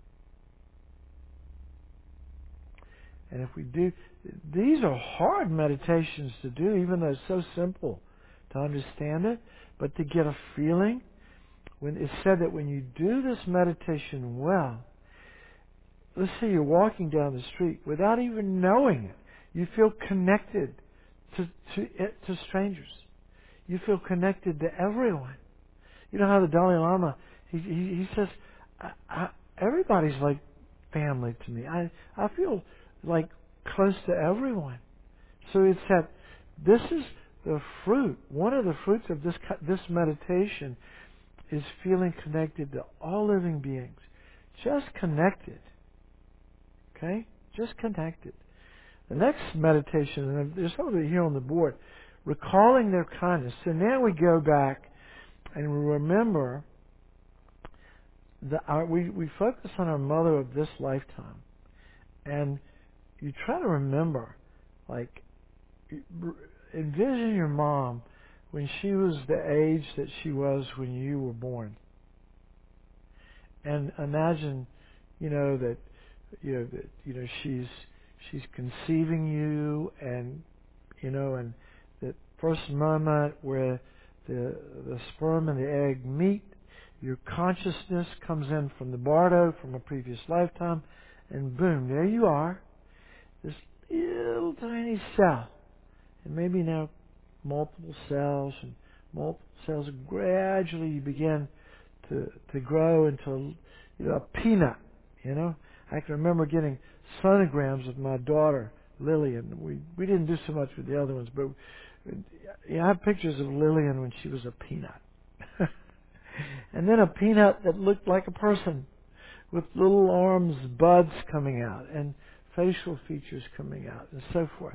And if we do, these are hard meditations to do, even though it's so simple to understand it, but to get a feeling. When it's said that when you do this meditation well, let's say you're walking down the street without even knowing it, you feel connected to strangers. You feel connected to everyone. You know how the Dalai Lama, he says, everybody's like family to me. I feel like close to everyone. So it's that this is the fruit. One of the fruits of this meditation is feeling connected to all living beings. Just connected. Okay? Just connected. The next meditation, and there's some of it here on the board, recalling their kindness. So now we go back and we remember we focus on our mother of this lifetime. And you try to remember, like, envision your mom when she was the age that she was when you were born. And imagine, that she's conceiving you, and and that first moment where the sperm and the egg meet, your consciousness comes in from the bardo from a previous lifetime, and boom, there you are, this little tiny cell, and maybe now multiple cells, and gradually you begin to grow into a peanut. I can remember getting sonograms of my daughter Lillian. We didn't do so much with the other ones, but I have pictures of Lillian when she was a peanut. And then a peanut that looked like a person, with little arms, buds coming out, and facial features coming out, and so forth.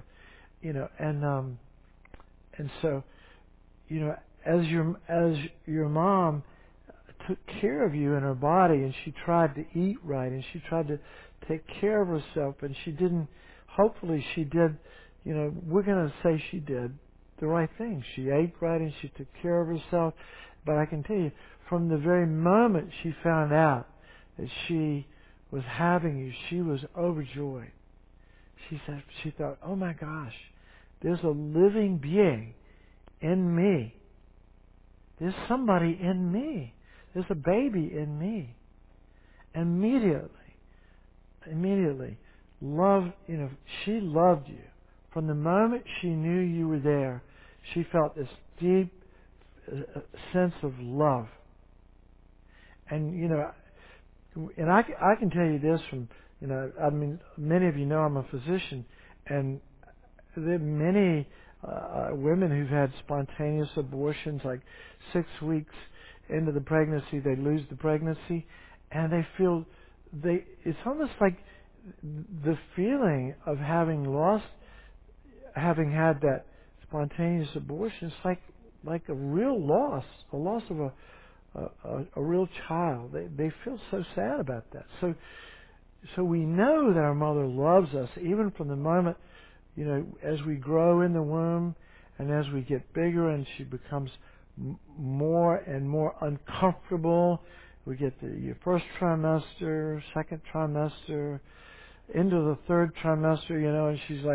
And so, as your mom took care of you in her body, and she tried to eat right, and she tried to take care of herself, and hopefully she did, we're going to say she did the right thing. She ate right and she took care of herself. But I can tell you, from the very moment she found out that she was having you, she was overjoyed. She thought, oh my gosh, there's a living being in me. There's somebody in me. There's a baby in me. Immediately, love, she loved you. From the moment she knew you were there, she felt this deep sense of love. And, and I can tell you this from, many of you know I'm a physician, and there are many women who've had spontaneous abortions, like 6 weeks into the pregnancy, they lose the pregnancy, and they feel it's almost like the feeling of having had that spontaneous abortion. It's like a real loss, a loss of a real child. They feel so sad about that. So we know that our mother loves us, even from the moment, as we grow in the womb, and as we get bigger, and she becomes more and more uncomfortable. We get your first trimester, second trimester, into the third trimester, and she's like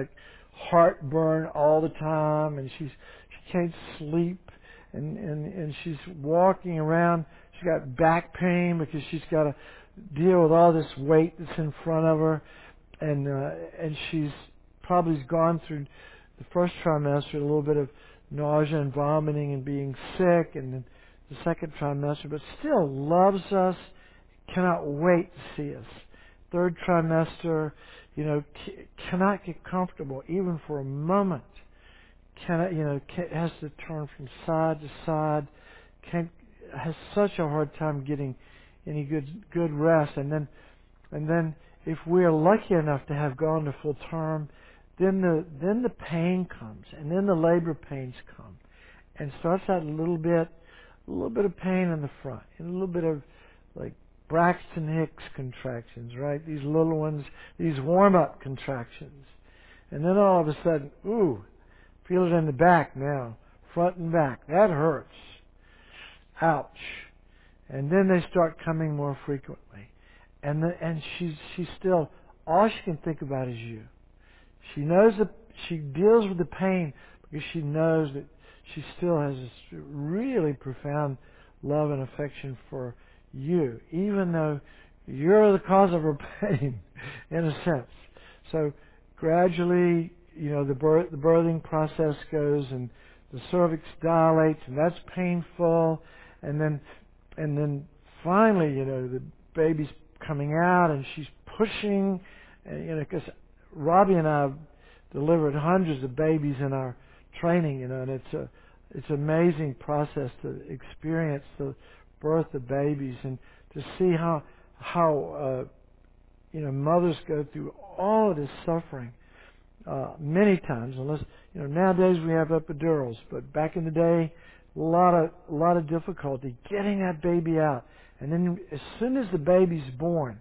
heartburn all the time, and she can't sleep, and she's walking around. She's got back pain because she's got to deal with all this weight that's in front of her, and she's probably gone through the first trimester a little bit of nausea and vomiting and being sick, and then the second trimester, but still loves us, cannot wait to see us. Third trimester, cannot get comfortable even for a moment. Has to turn from side to side. Has such a hard time getting any good rest. And then if we are lucky enough to have gone to full term, then the pain comes, and then the labor pains come, and starts out a little bit of pain in the front, and a little bit of like Braxton Hicks contractions, right? These little ones, these warm-up contractions. And then all of a sudden, ooh, feel it in the back now, front and back. That hurts. Ouch. And then they start coming more frequently. And she's still, all she can think about is you. She knows that she deals with the pain because she knows that she still has this really profound love and affection for you, even though you're the cause of her pain, in a sense. So gradually, the birthing process goes, and the cervix dilates, and that's painful, and then finally, the baby's coming out, and she's pushing, because Robbie and I have delivered hundreds of babies in our training, and it's an amazing process to experience the birth of babies and to see how mothers go through all of this suffering many times. Unless nowadays we have epidurals, but back in the day, a lot of difficulty getting that baby out. And then as soon as the baby's born,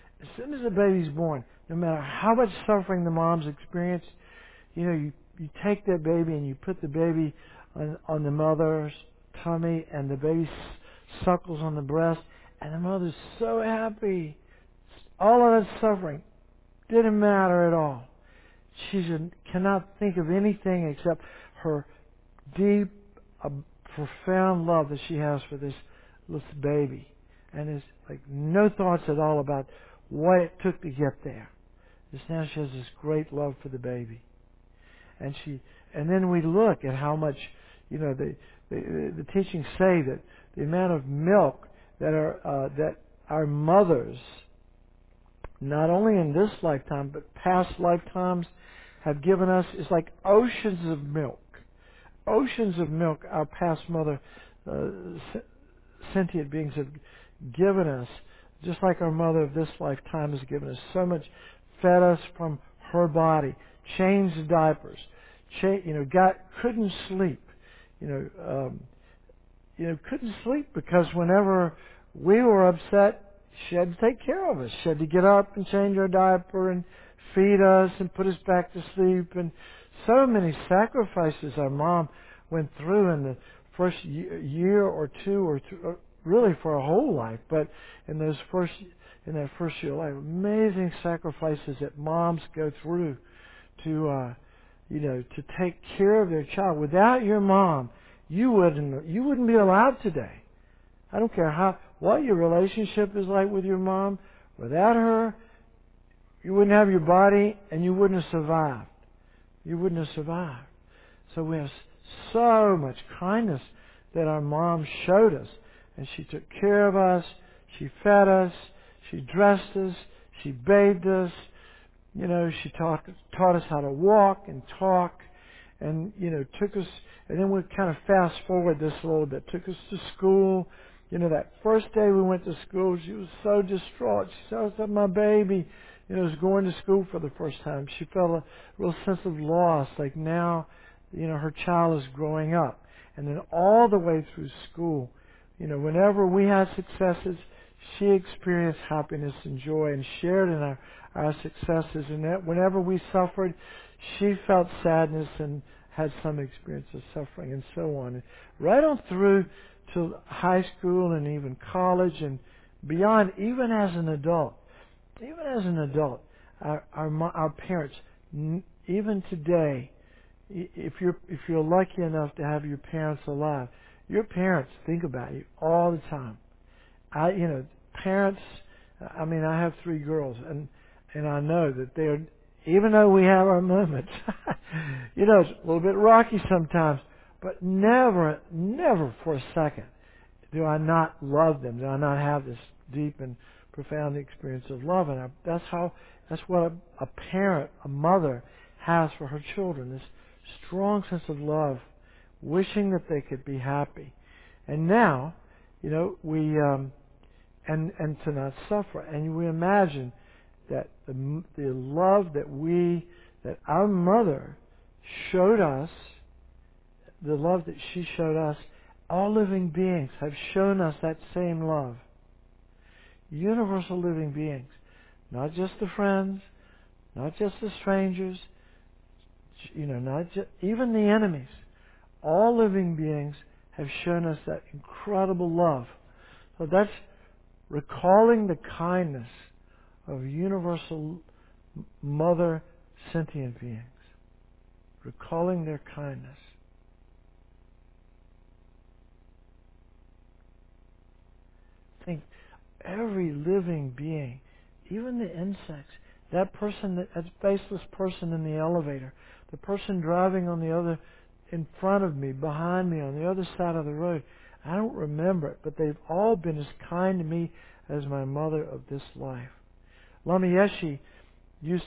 no matter how much suffering the mom's experienced, you take that baby and you put the baby on the mother's tummy, and the baby suckles on the breast, and the mother's so happy. All of that suffering didn't matter at all. She cannot think of anything except her deep, profound love that she has for this little baby. And there's like no thoughts at all about what it took to get there. Just now she has this great love for the baby. And then we look at how much, the teachings say that the amount of milk that our mothers, not only in this lifetime but past lifetimes, have given us is like oceans of milk. Oceans of milk our past mother, sentient beings have given us, just like our mother of this lifetime has given us so much, fed us from her body, changed diapers, couldn't sleep, couldn't sleep because whenever we were upset, she had to take care of us. She had to get up and change our diaper and feed us and put us back to sleep. And so many sacrifices our mom went through in the first year or two, or really for a whole life. But in that first year of life, amazing sacrifices that moms go through to take care of their child. Without your mom, you wouldn't be alive today. I don't care what your relationship is like with your mom. Without her, you wouldn't have your body, and you wouldn't have survived. You wouldn't have survived. So we have so much kindness that our mom showed us, and she took care of us. She fed us. She dressed us. She bathed us. She taught us how to walk and talk, and took us. And then we kind of fast forward this a little bit. Took us to school. That first day we went to school, she was so distraught. She said, "I said, my baby, was going to school for the first time." She felt a real sense of loss. Like now, her child is growing up, and then all the way through school, whenever we had successes, she experienced happiness and joy and shared in our successes. And that whenever we suffered, she felt sadness and had some experience of suffering, and so on. And right on through to high school and even college and beyond, even as an adult, our parents even today, if you're lucky enough to have your parents alive, your parents think about you all the time. Parents. I mean, I have 3 girls, and I know that they're, even though we have our moments, it's a little bit rocky sometimes, but never for a second do I not love them. Do I not have this deep and profound experience of love? And that's what a parent, a mother, has for her children. This strong sense of love, wishing that they could be happy. And now, we and to not suffer. And we imagine that the love that our mother showed us, the love that she showed us, all living beings have shown us that same love. Universal living beings. Not just the friends, not just the strangers, not just, even the enemies. All living beings have shown us that incredible love. So that's recalling the kindness of universal mother sentient beings. Recalling their kindness. Think, every living being, even the insects, that faceless person in the elevator, the person driving in front of me, behind me, on the other side of the road, I don't remember it, but they've all been as kind to me as my mother of this life. Lama Yeshe it's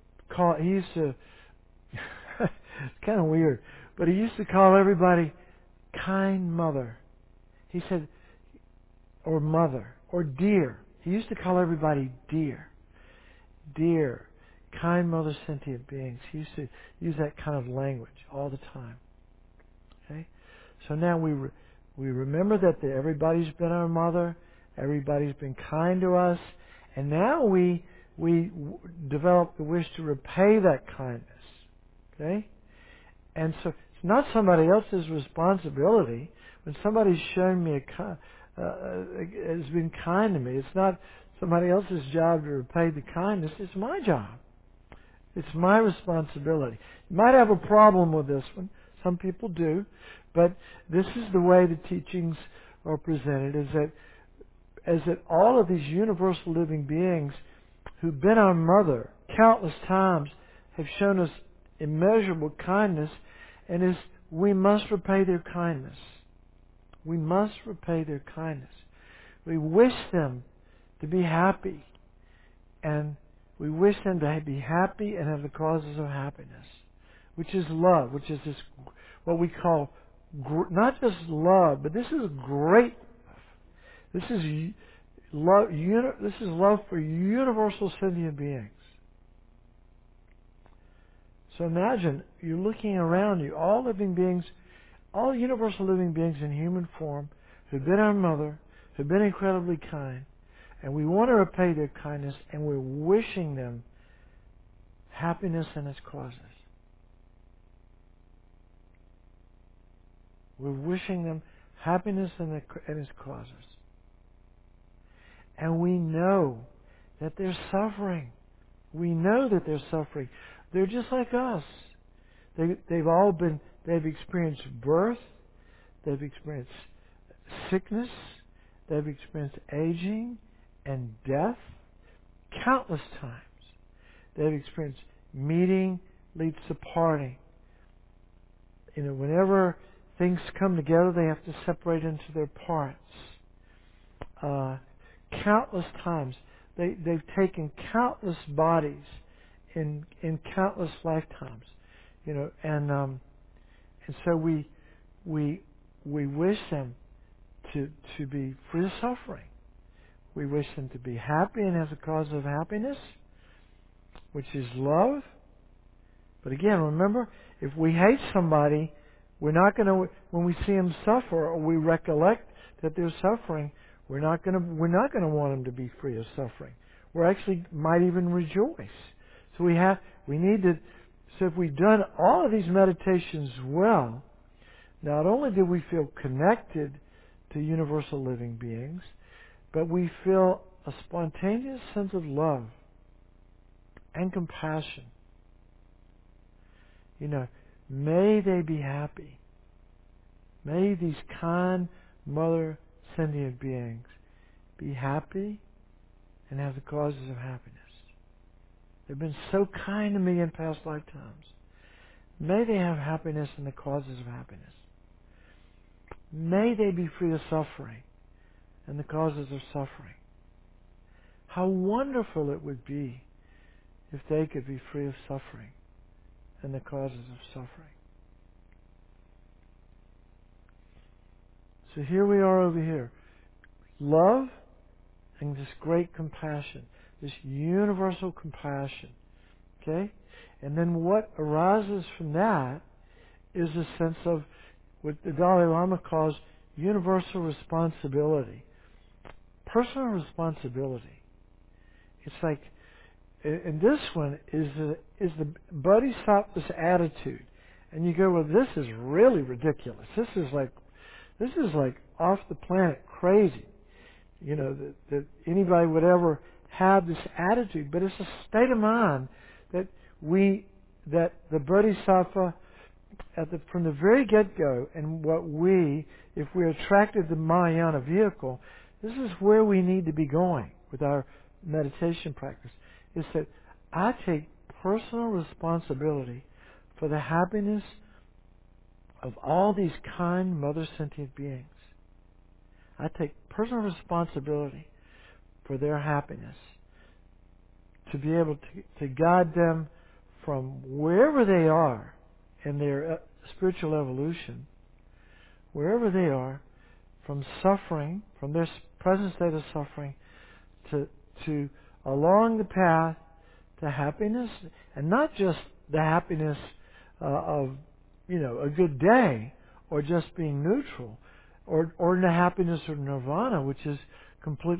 kind of weird, but he used to call everybody kind mother. He said, or mother, or dear. He used to call everybody dear. Dear, kind mother sentient beings. He used to use that kind of language all the time. Okay? So now we remember that everybody's been our mother, everybody's been kind to us, and now we develop the wish to repay that kindness. Okay? And so it's not somebody else's responsibility. When somebody's shown me has been kind to me, it's not somebody else's job to repay the kindness. It's my job. It's my responsibility. You might have a problem with this one. Some people do. But this is the way the teachings are presented, is that all of these universal living beings who've been our mother countless times have shown us immeasurable kindness, and we must repay their kindness. We must repay their kindness. We wish them to be happy, and we wish them to be happy and have the causes of happiness, which is love, which is this what we call not just love, but this is great love. This is love. This is love for universal sentient beings. So imagine you're looking around you, all living beings, all universal living beings in human form, who've been our mother, who've been incredibly kind, and we want to repay their kindness, and we're wishing them happiness and its causes. We're wishing them happiness and its causes. And we know that they're suffering. We know that they're suffering. They're just like us. They've experienced birth, they've experienced sickness, they've experienced aging and death countless times. They've experienced meeting leads to parting. Whenever things come together, they have to separate into their parts. Countless times. They've taken countless bodies in countless lifetimes. And so we wish them to be free of suffering. We wish them to be happy and as a cause of happiness, which is love. But again, remember, if we hate somebody, we're not going to, when we see them suffer or we recollect that they're suffering, we're not going to want them to be free of suffering. We actually might even rejoice. So so if we've done all of these meditations well, not only do we feel connected to universal living beings, but we feel a spontaneous sense of love and compassion. May they be happy. May these kind mother sentient beings be happy and have the causes of happiness. They've been so kind to me in past lifetimes. May they have happiness and the causes of happiness. May they be free of suffering and the causes of suffering. How wonderful it would be if they could be free of suffering and the causes of suffering. So here we are over here. Love and this great compassion, this universal compassion. Okay? And then what arises from that is a sense of what the Dalai Lama calls universal responsibility. Personal responsibility. It's like, and this one is the Bodhisattva's attitude. And you go, well, this is really ridiculous. This is like off the planet crazy. That anybody would ever have this attitude. But it's a state of mind that the Bodhisattva from the very get-go, and if we're attracted to the Mahayana vehicle, this is where we need to be going with our meditation practice, is that I take personal responsibility for the happiness of all these kind mother sentient beings. I take personal responsibility for their happiness, to be able to guide them from wherever they are in their spiritual evolution, wherever they are, from suffering, from their present state of suffering, to along the path to happiness, and not just the happiness of a good day, or just being neutral, or the happiness of nirvana, which is complete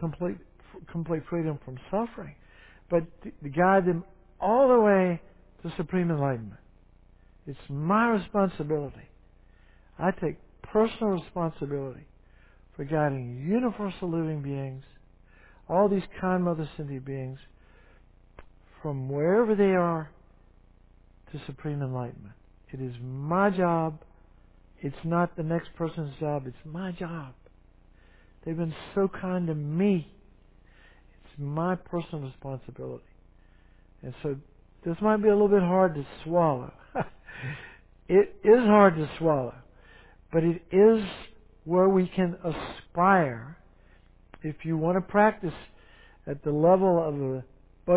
freedom from suffering, but to guide them all the way to supreme enlightenment. It's my responsibility. I take personal responsibility for guiding universal living beings, all these kind mother sentient beings, from wherever they are to supreme enlightenment. It is my job. It's not the next person's job. It's my job. They've been so kind to me. It's my personal responsibility. And so this might be a little bit hard to swallow. It is hard to swallow. But it is where we can aspire, if you want to practice at the level of the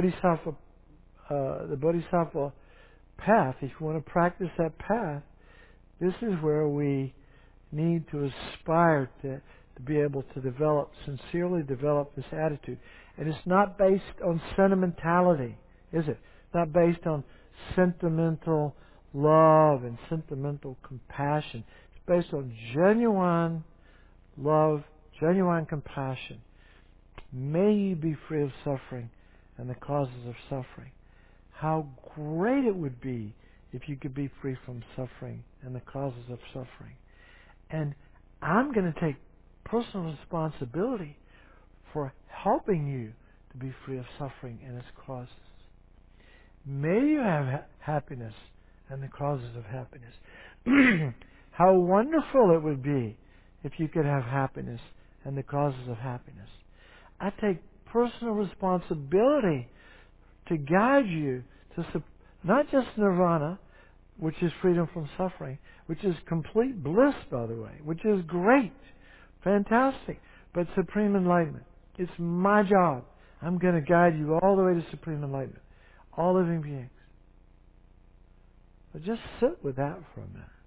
Bodhisattva path, if you want to practice that path, this is where we need to aspire to be able to sincerely develop this attitude. And it's not based on sentimentality, is it? It's not based on sentimental love and sentimental compassion. It's based on genuine love, genuine compassion. May you be free of suffering and the causes of suffering. How great it would be if you could be free from suffering and the causes of suffering. And I'm going to take personal responsibility for helping you to be free of suffering and its causes. May you have happiness and the causes of happiness. How wonderful it would be if you could have happiness and the causes of happiness. I take personal responsibility to guide you to not just nirvana, which is freedom from suffering, which is complete bliss, by the way, which is great, fantastic, but supreme enlightenment. It's my job. I'm going to guide you all the way to supreme enlightenment, all living beings. But just sit with that for a minute.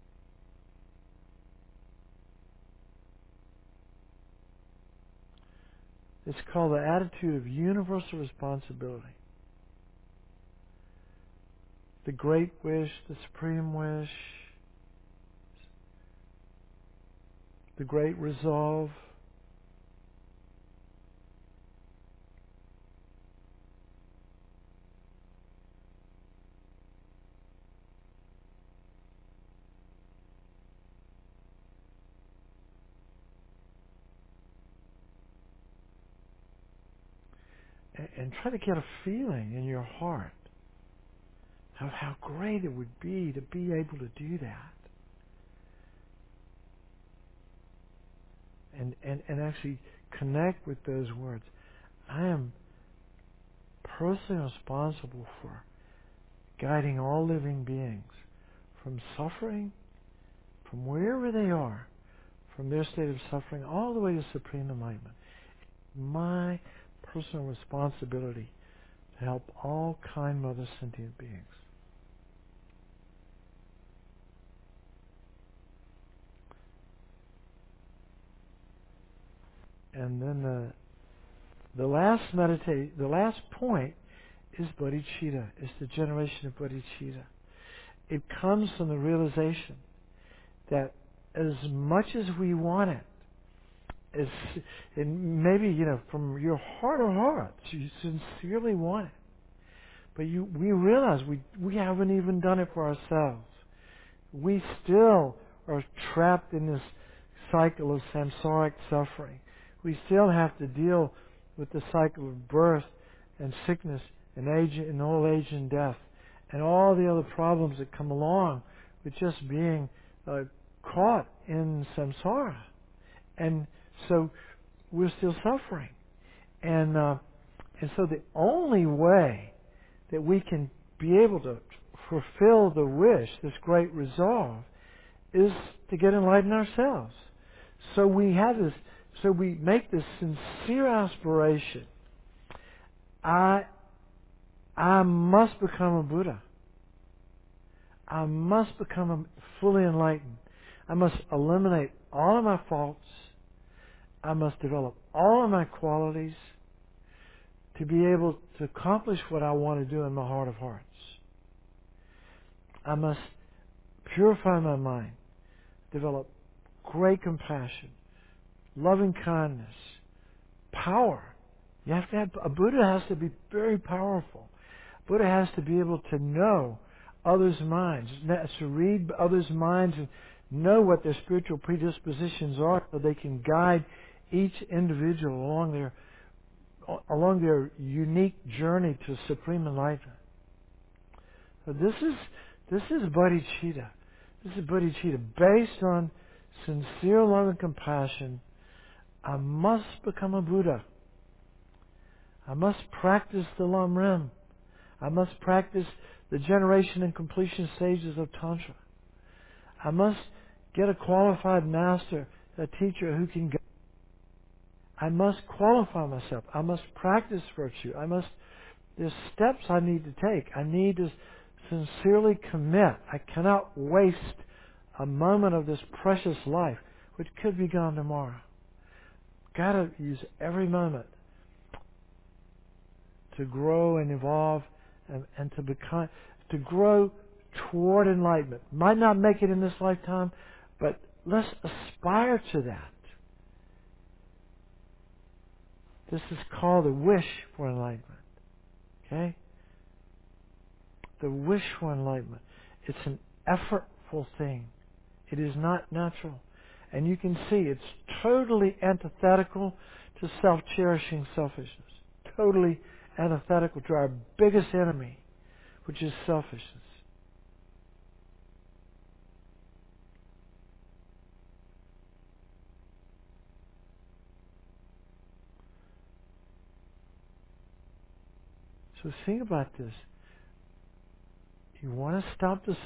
It's called the attitude of universal responsibility. The great wish, the supreme wish, the great resolve. And try to get a feeling in your heart. of how great it would be to be able to do that. And actually connect with those words. I am personally responsible for guiding all living beings from suffering, from wherever they are, from their state of suffering, all the way to supreme enlightenment. My personal responsibility to help all kind Mother sentient beings. And then the last point is bodhicitta, is the generation of bodhicitta. It comes from the realization that as much as we want it, and maybe, from your heart of hearts, you sincerely want it, but we realize we haven't even done it for ourselves. We still are trapped in this cycle of samsaric suffering. We still have to deal with the cycle of birth and sickness and age and old age and death and all the other problems that come along with just being caught in samsara. And so we're still suffering. And so the only way that we can be able to fulfill the wish, this great resolve, is to get enlightened ourselves. So we make this sincere aspiration. I must become a Buddha. I must become fully enlightened. I must eliminate all of my faults. I must develop all of my qualities to be able to accomplish what I want to do in my heart of hearts. I must purify my mind, develop great compassion, loving kindness, power. You have to have, a Buddha has to be very powerful. Buddha has to be able to know others' minds, to read others' minds and know what their spiritual predispositions are so they can guide each individual along their unique journey to supreme enlightenment. So this is bodhicitta. This is bodhicitta based on sincere love and compassion. I must become a Buddha. I must practice the Lam Rim. I must practice the generation and completion stages of Tantra. I must get a qualified master, a teacher who can guide. I must qualify myself. I must practice virtue. There's steps I need to take. I need to sincerely commit. I cannot waste a moment of this precious life, which could be gone tomorrow. Got to use every moment to grow and evolve and to grow toward enlightenment. Might not make it in this lifetime, but let's aspire to that. This is called the wish for enlightenment. Okay? The wish for enlightenment. It's an effortful thing. It is not natural. And you can see it's totally antithetical to self-cherishing selfishness. Totally antithetical to our biggest enemy, which is selfishness. So think about this. We want to stop the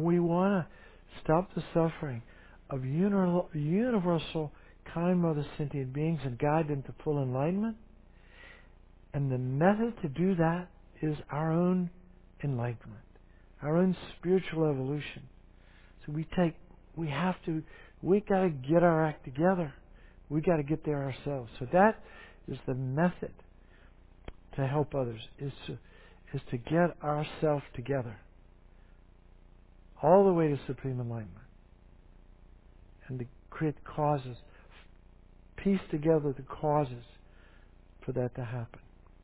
suffering of universal kind Mother sentient beings and guide them to full enlightenment. And the method to do that is our own enlightenment, our own spiritual evolution. So we got to get our act together. We got to get there ourselves. So that is the method to help others, is to get ourselves together all the way to supreme enlightenment and to create causes, piece together the causes for that to happen.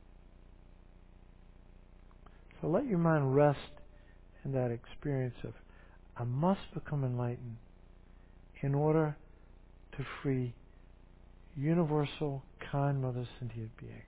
So let your mind rest in that experience of, I must become enlightened in order to free universal kind Mother sentient beings.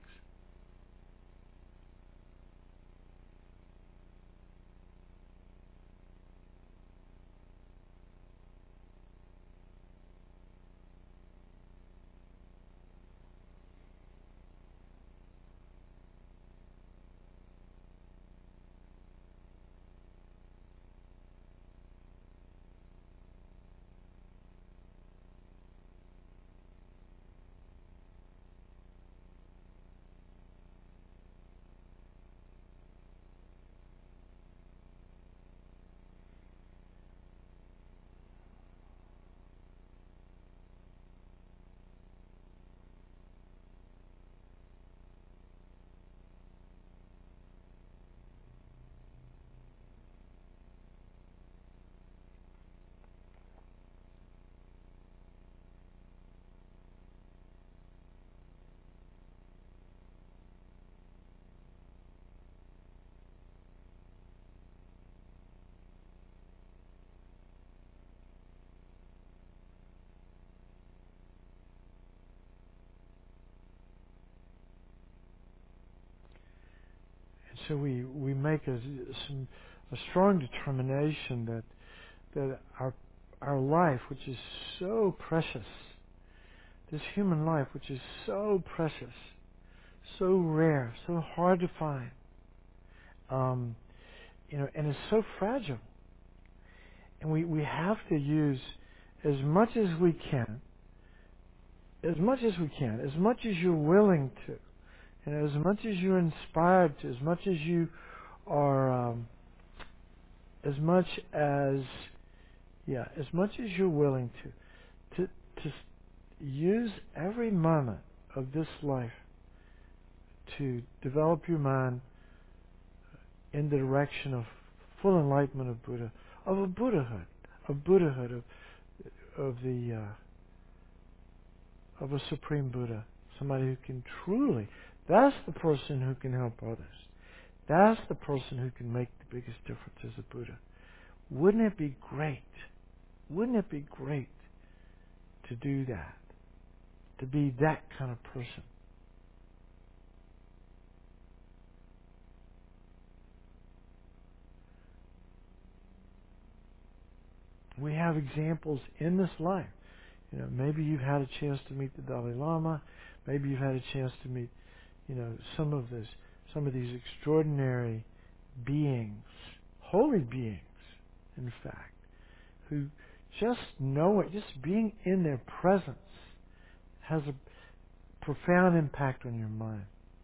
so we make a strong determination that our life, which is so precious, this human life, which is so precious, so rare, so hard to find, and it's so fragile, and we have to use as much as we can, as much as you're willing to, and as much as you're inspired to, as much as you are, as much as you're willing to use every moment of this life to develop your mind in the direction of full enlightenment of Buddha, of Buddhahood, of a supreme Buddha, somebody who can truly. That's the person who can help others. That's the person who can make the biggest difference as a Buddha. Wouldn't it be great? Wouldn't it be great to do that? To be that kind of person? We have examples in this life. Maybe you've had a chance to meet the Dalai Lama. Maybe you've had a chance to meet, some of these extraordinary beings, holy beings, in fact, who just know it. Just being in their presence has a profound impact on your mind.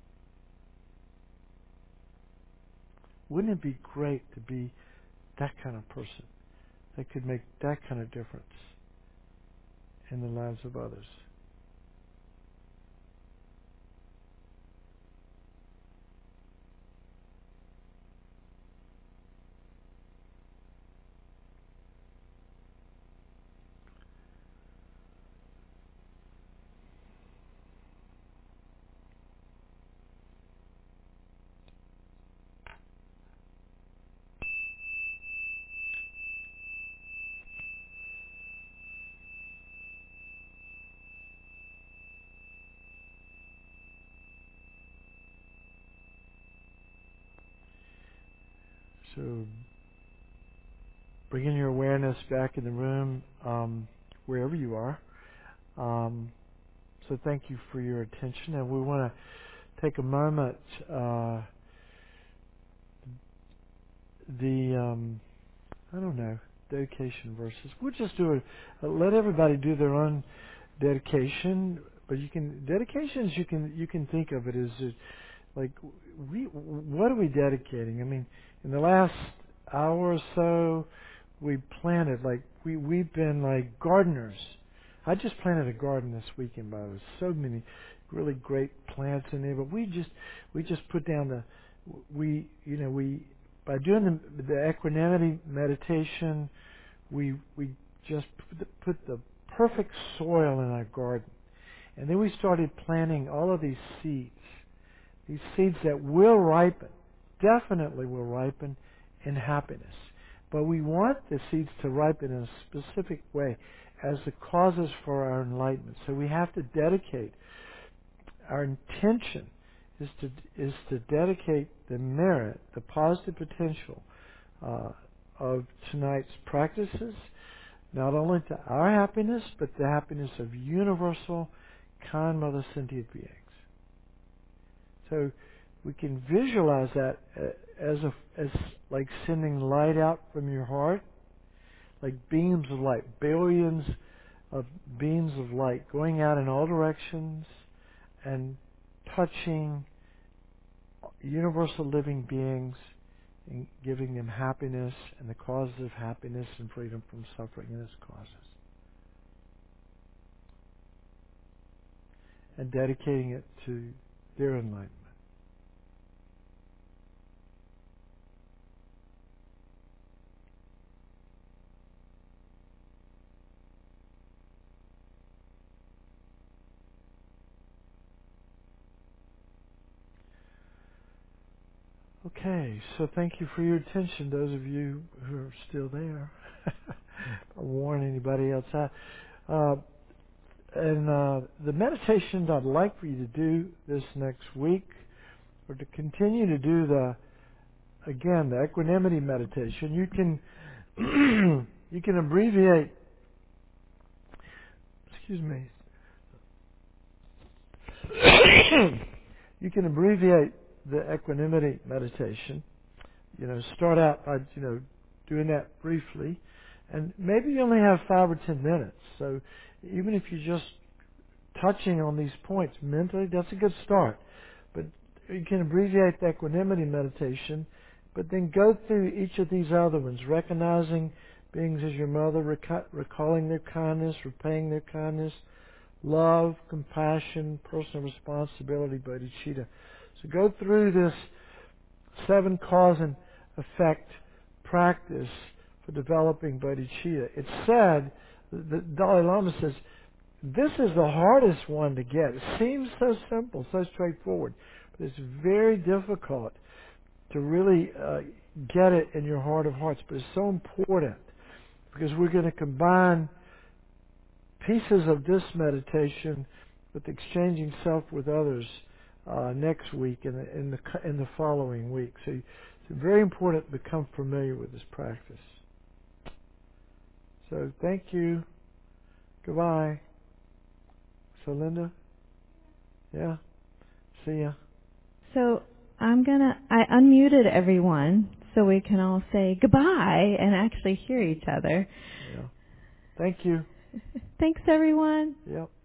Wouldn't it be great to be that kind of person that could make that kind of difference in the lives of others? So bringing your awareness back in the room, wherever you are. So thank you for your attention, and we want to take a moment. Dedication verses. We'll just do it. Let everybody do their own dedication, but dedications. You can think of it as like what are we dedicating? I mean, in the last hour or so, we planted we've been like gardeners. I just planted a garden this weekend, by the way. So many really great plants in there, but we just put down by doing the equanimity meditation, we just put the perfect soil in our garden, and then we started planting all of these seeds that will ripen, definitely will ripen in happiness. But we want the seeds to ripen in a specific way as the causes for our enlightenment. So we have to dedicate. Our intention is to dedicate the merit, the positive potential of tonight's practices, not only to our happiness, but the happiness of universal, kind Mother sentient beings. So we can visualize that as like sending light out from your heart, like beams of light, billions of beams of light going out in all directions and touching universal living beings and giving them happiness and the causes of happiness and freedom from suffering and its causes. And dedicating it to their enlightenment. Okay, so thank you for your attention, those of you who are still there. I'll warn anybody else out. The meditations I'd like for you to do this next week are to continue to do again, the equanimity meditation. You can you can abbreviate. Excuse me. You can abbreviate the equanimity meditation. Start out by doing that briefly, and maybe you only have 5 or 10 minutes. So even if you're just touching on these points mentally, that's a good start. But you can abbreviate the equanimity meditation, but then go through each of these other ones, recognizing beings as your mother, recalling their kindness, repaying their kindness, love, compassion, personal responsibility, bodhicitta. So go through this 7 cause and effect practice for developing bodhicitta. It's said, the Dalai Lama says, this is the hardest one to get. It seems so simple, so straightforward, but it's very difficult to really get it in your heart of hearts. But it's so important because we're going to combine pieces of this meditation with exchanging self with others next week and in the following week. So it's very important to become familiar with this practice. So thank you. Goodbye. So Linda? Yeah? See ya. So I unmuted everyone so we can all say goodbye and actually hear each other. Yeah. Thank you. Thanks, everyone. Yep.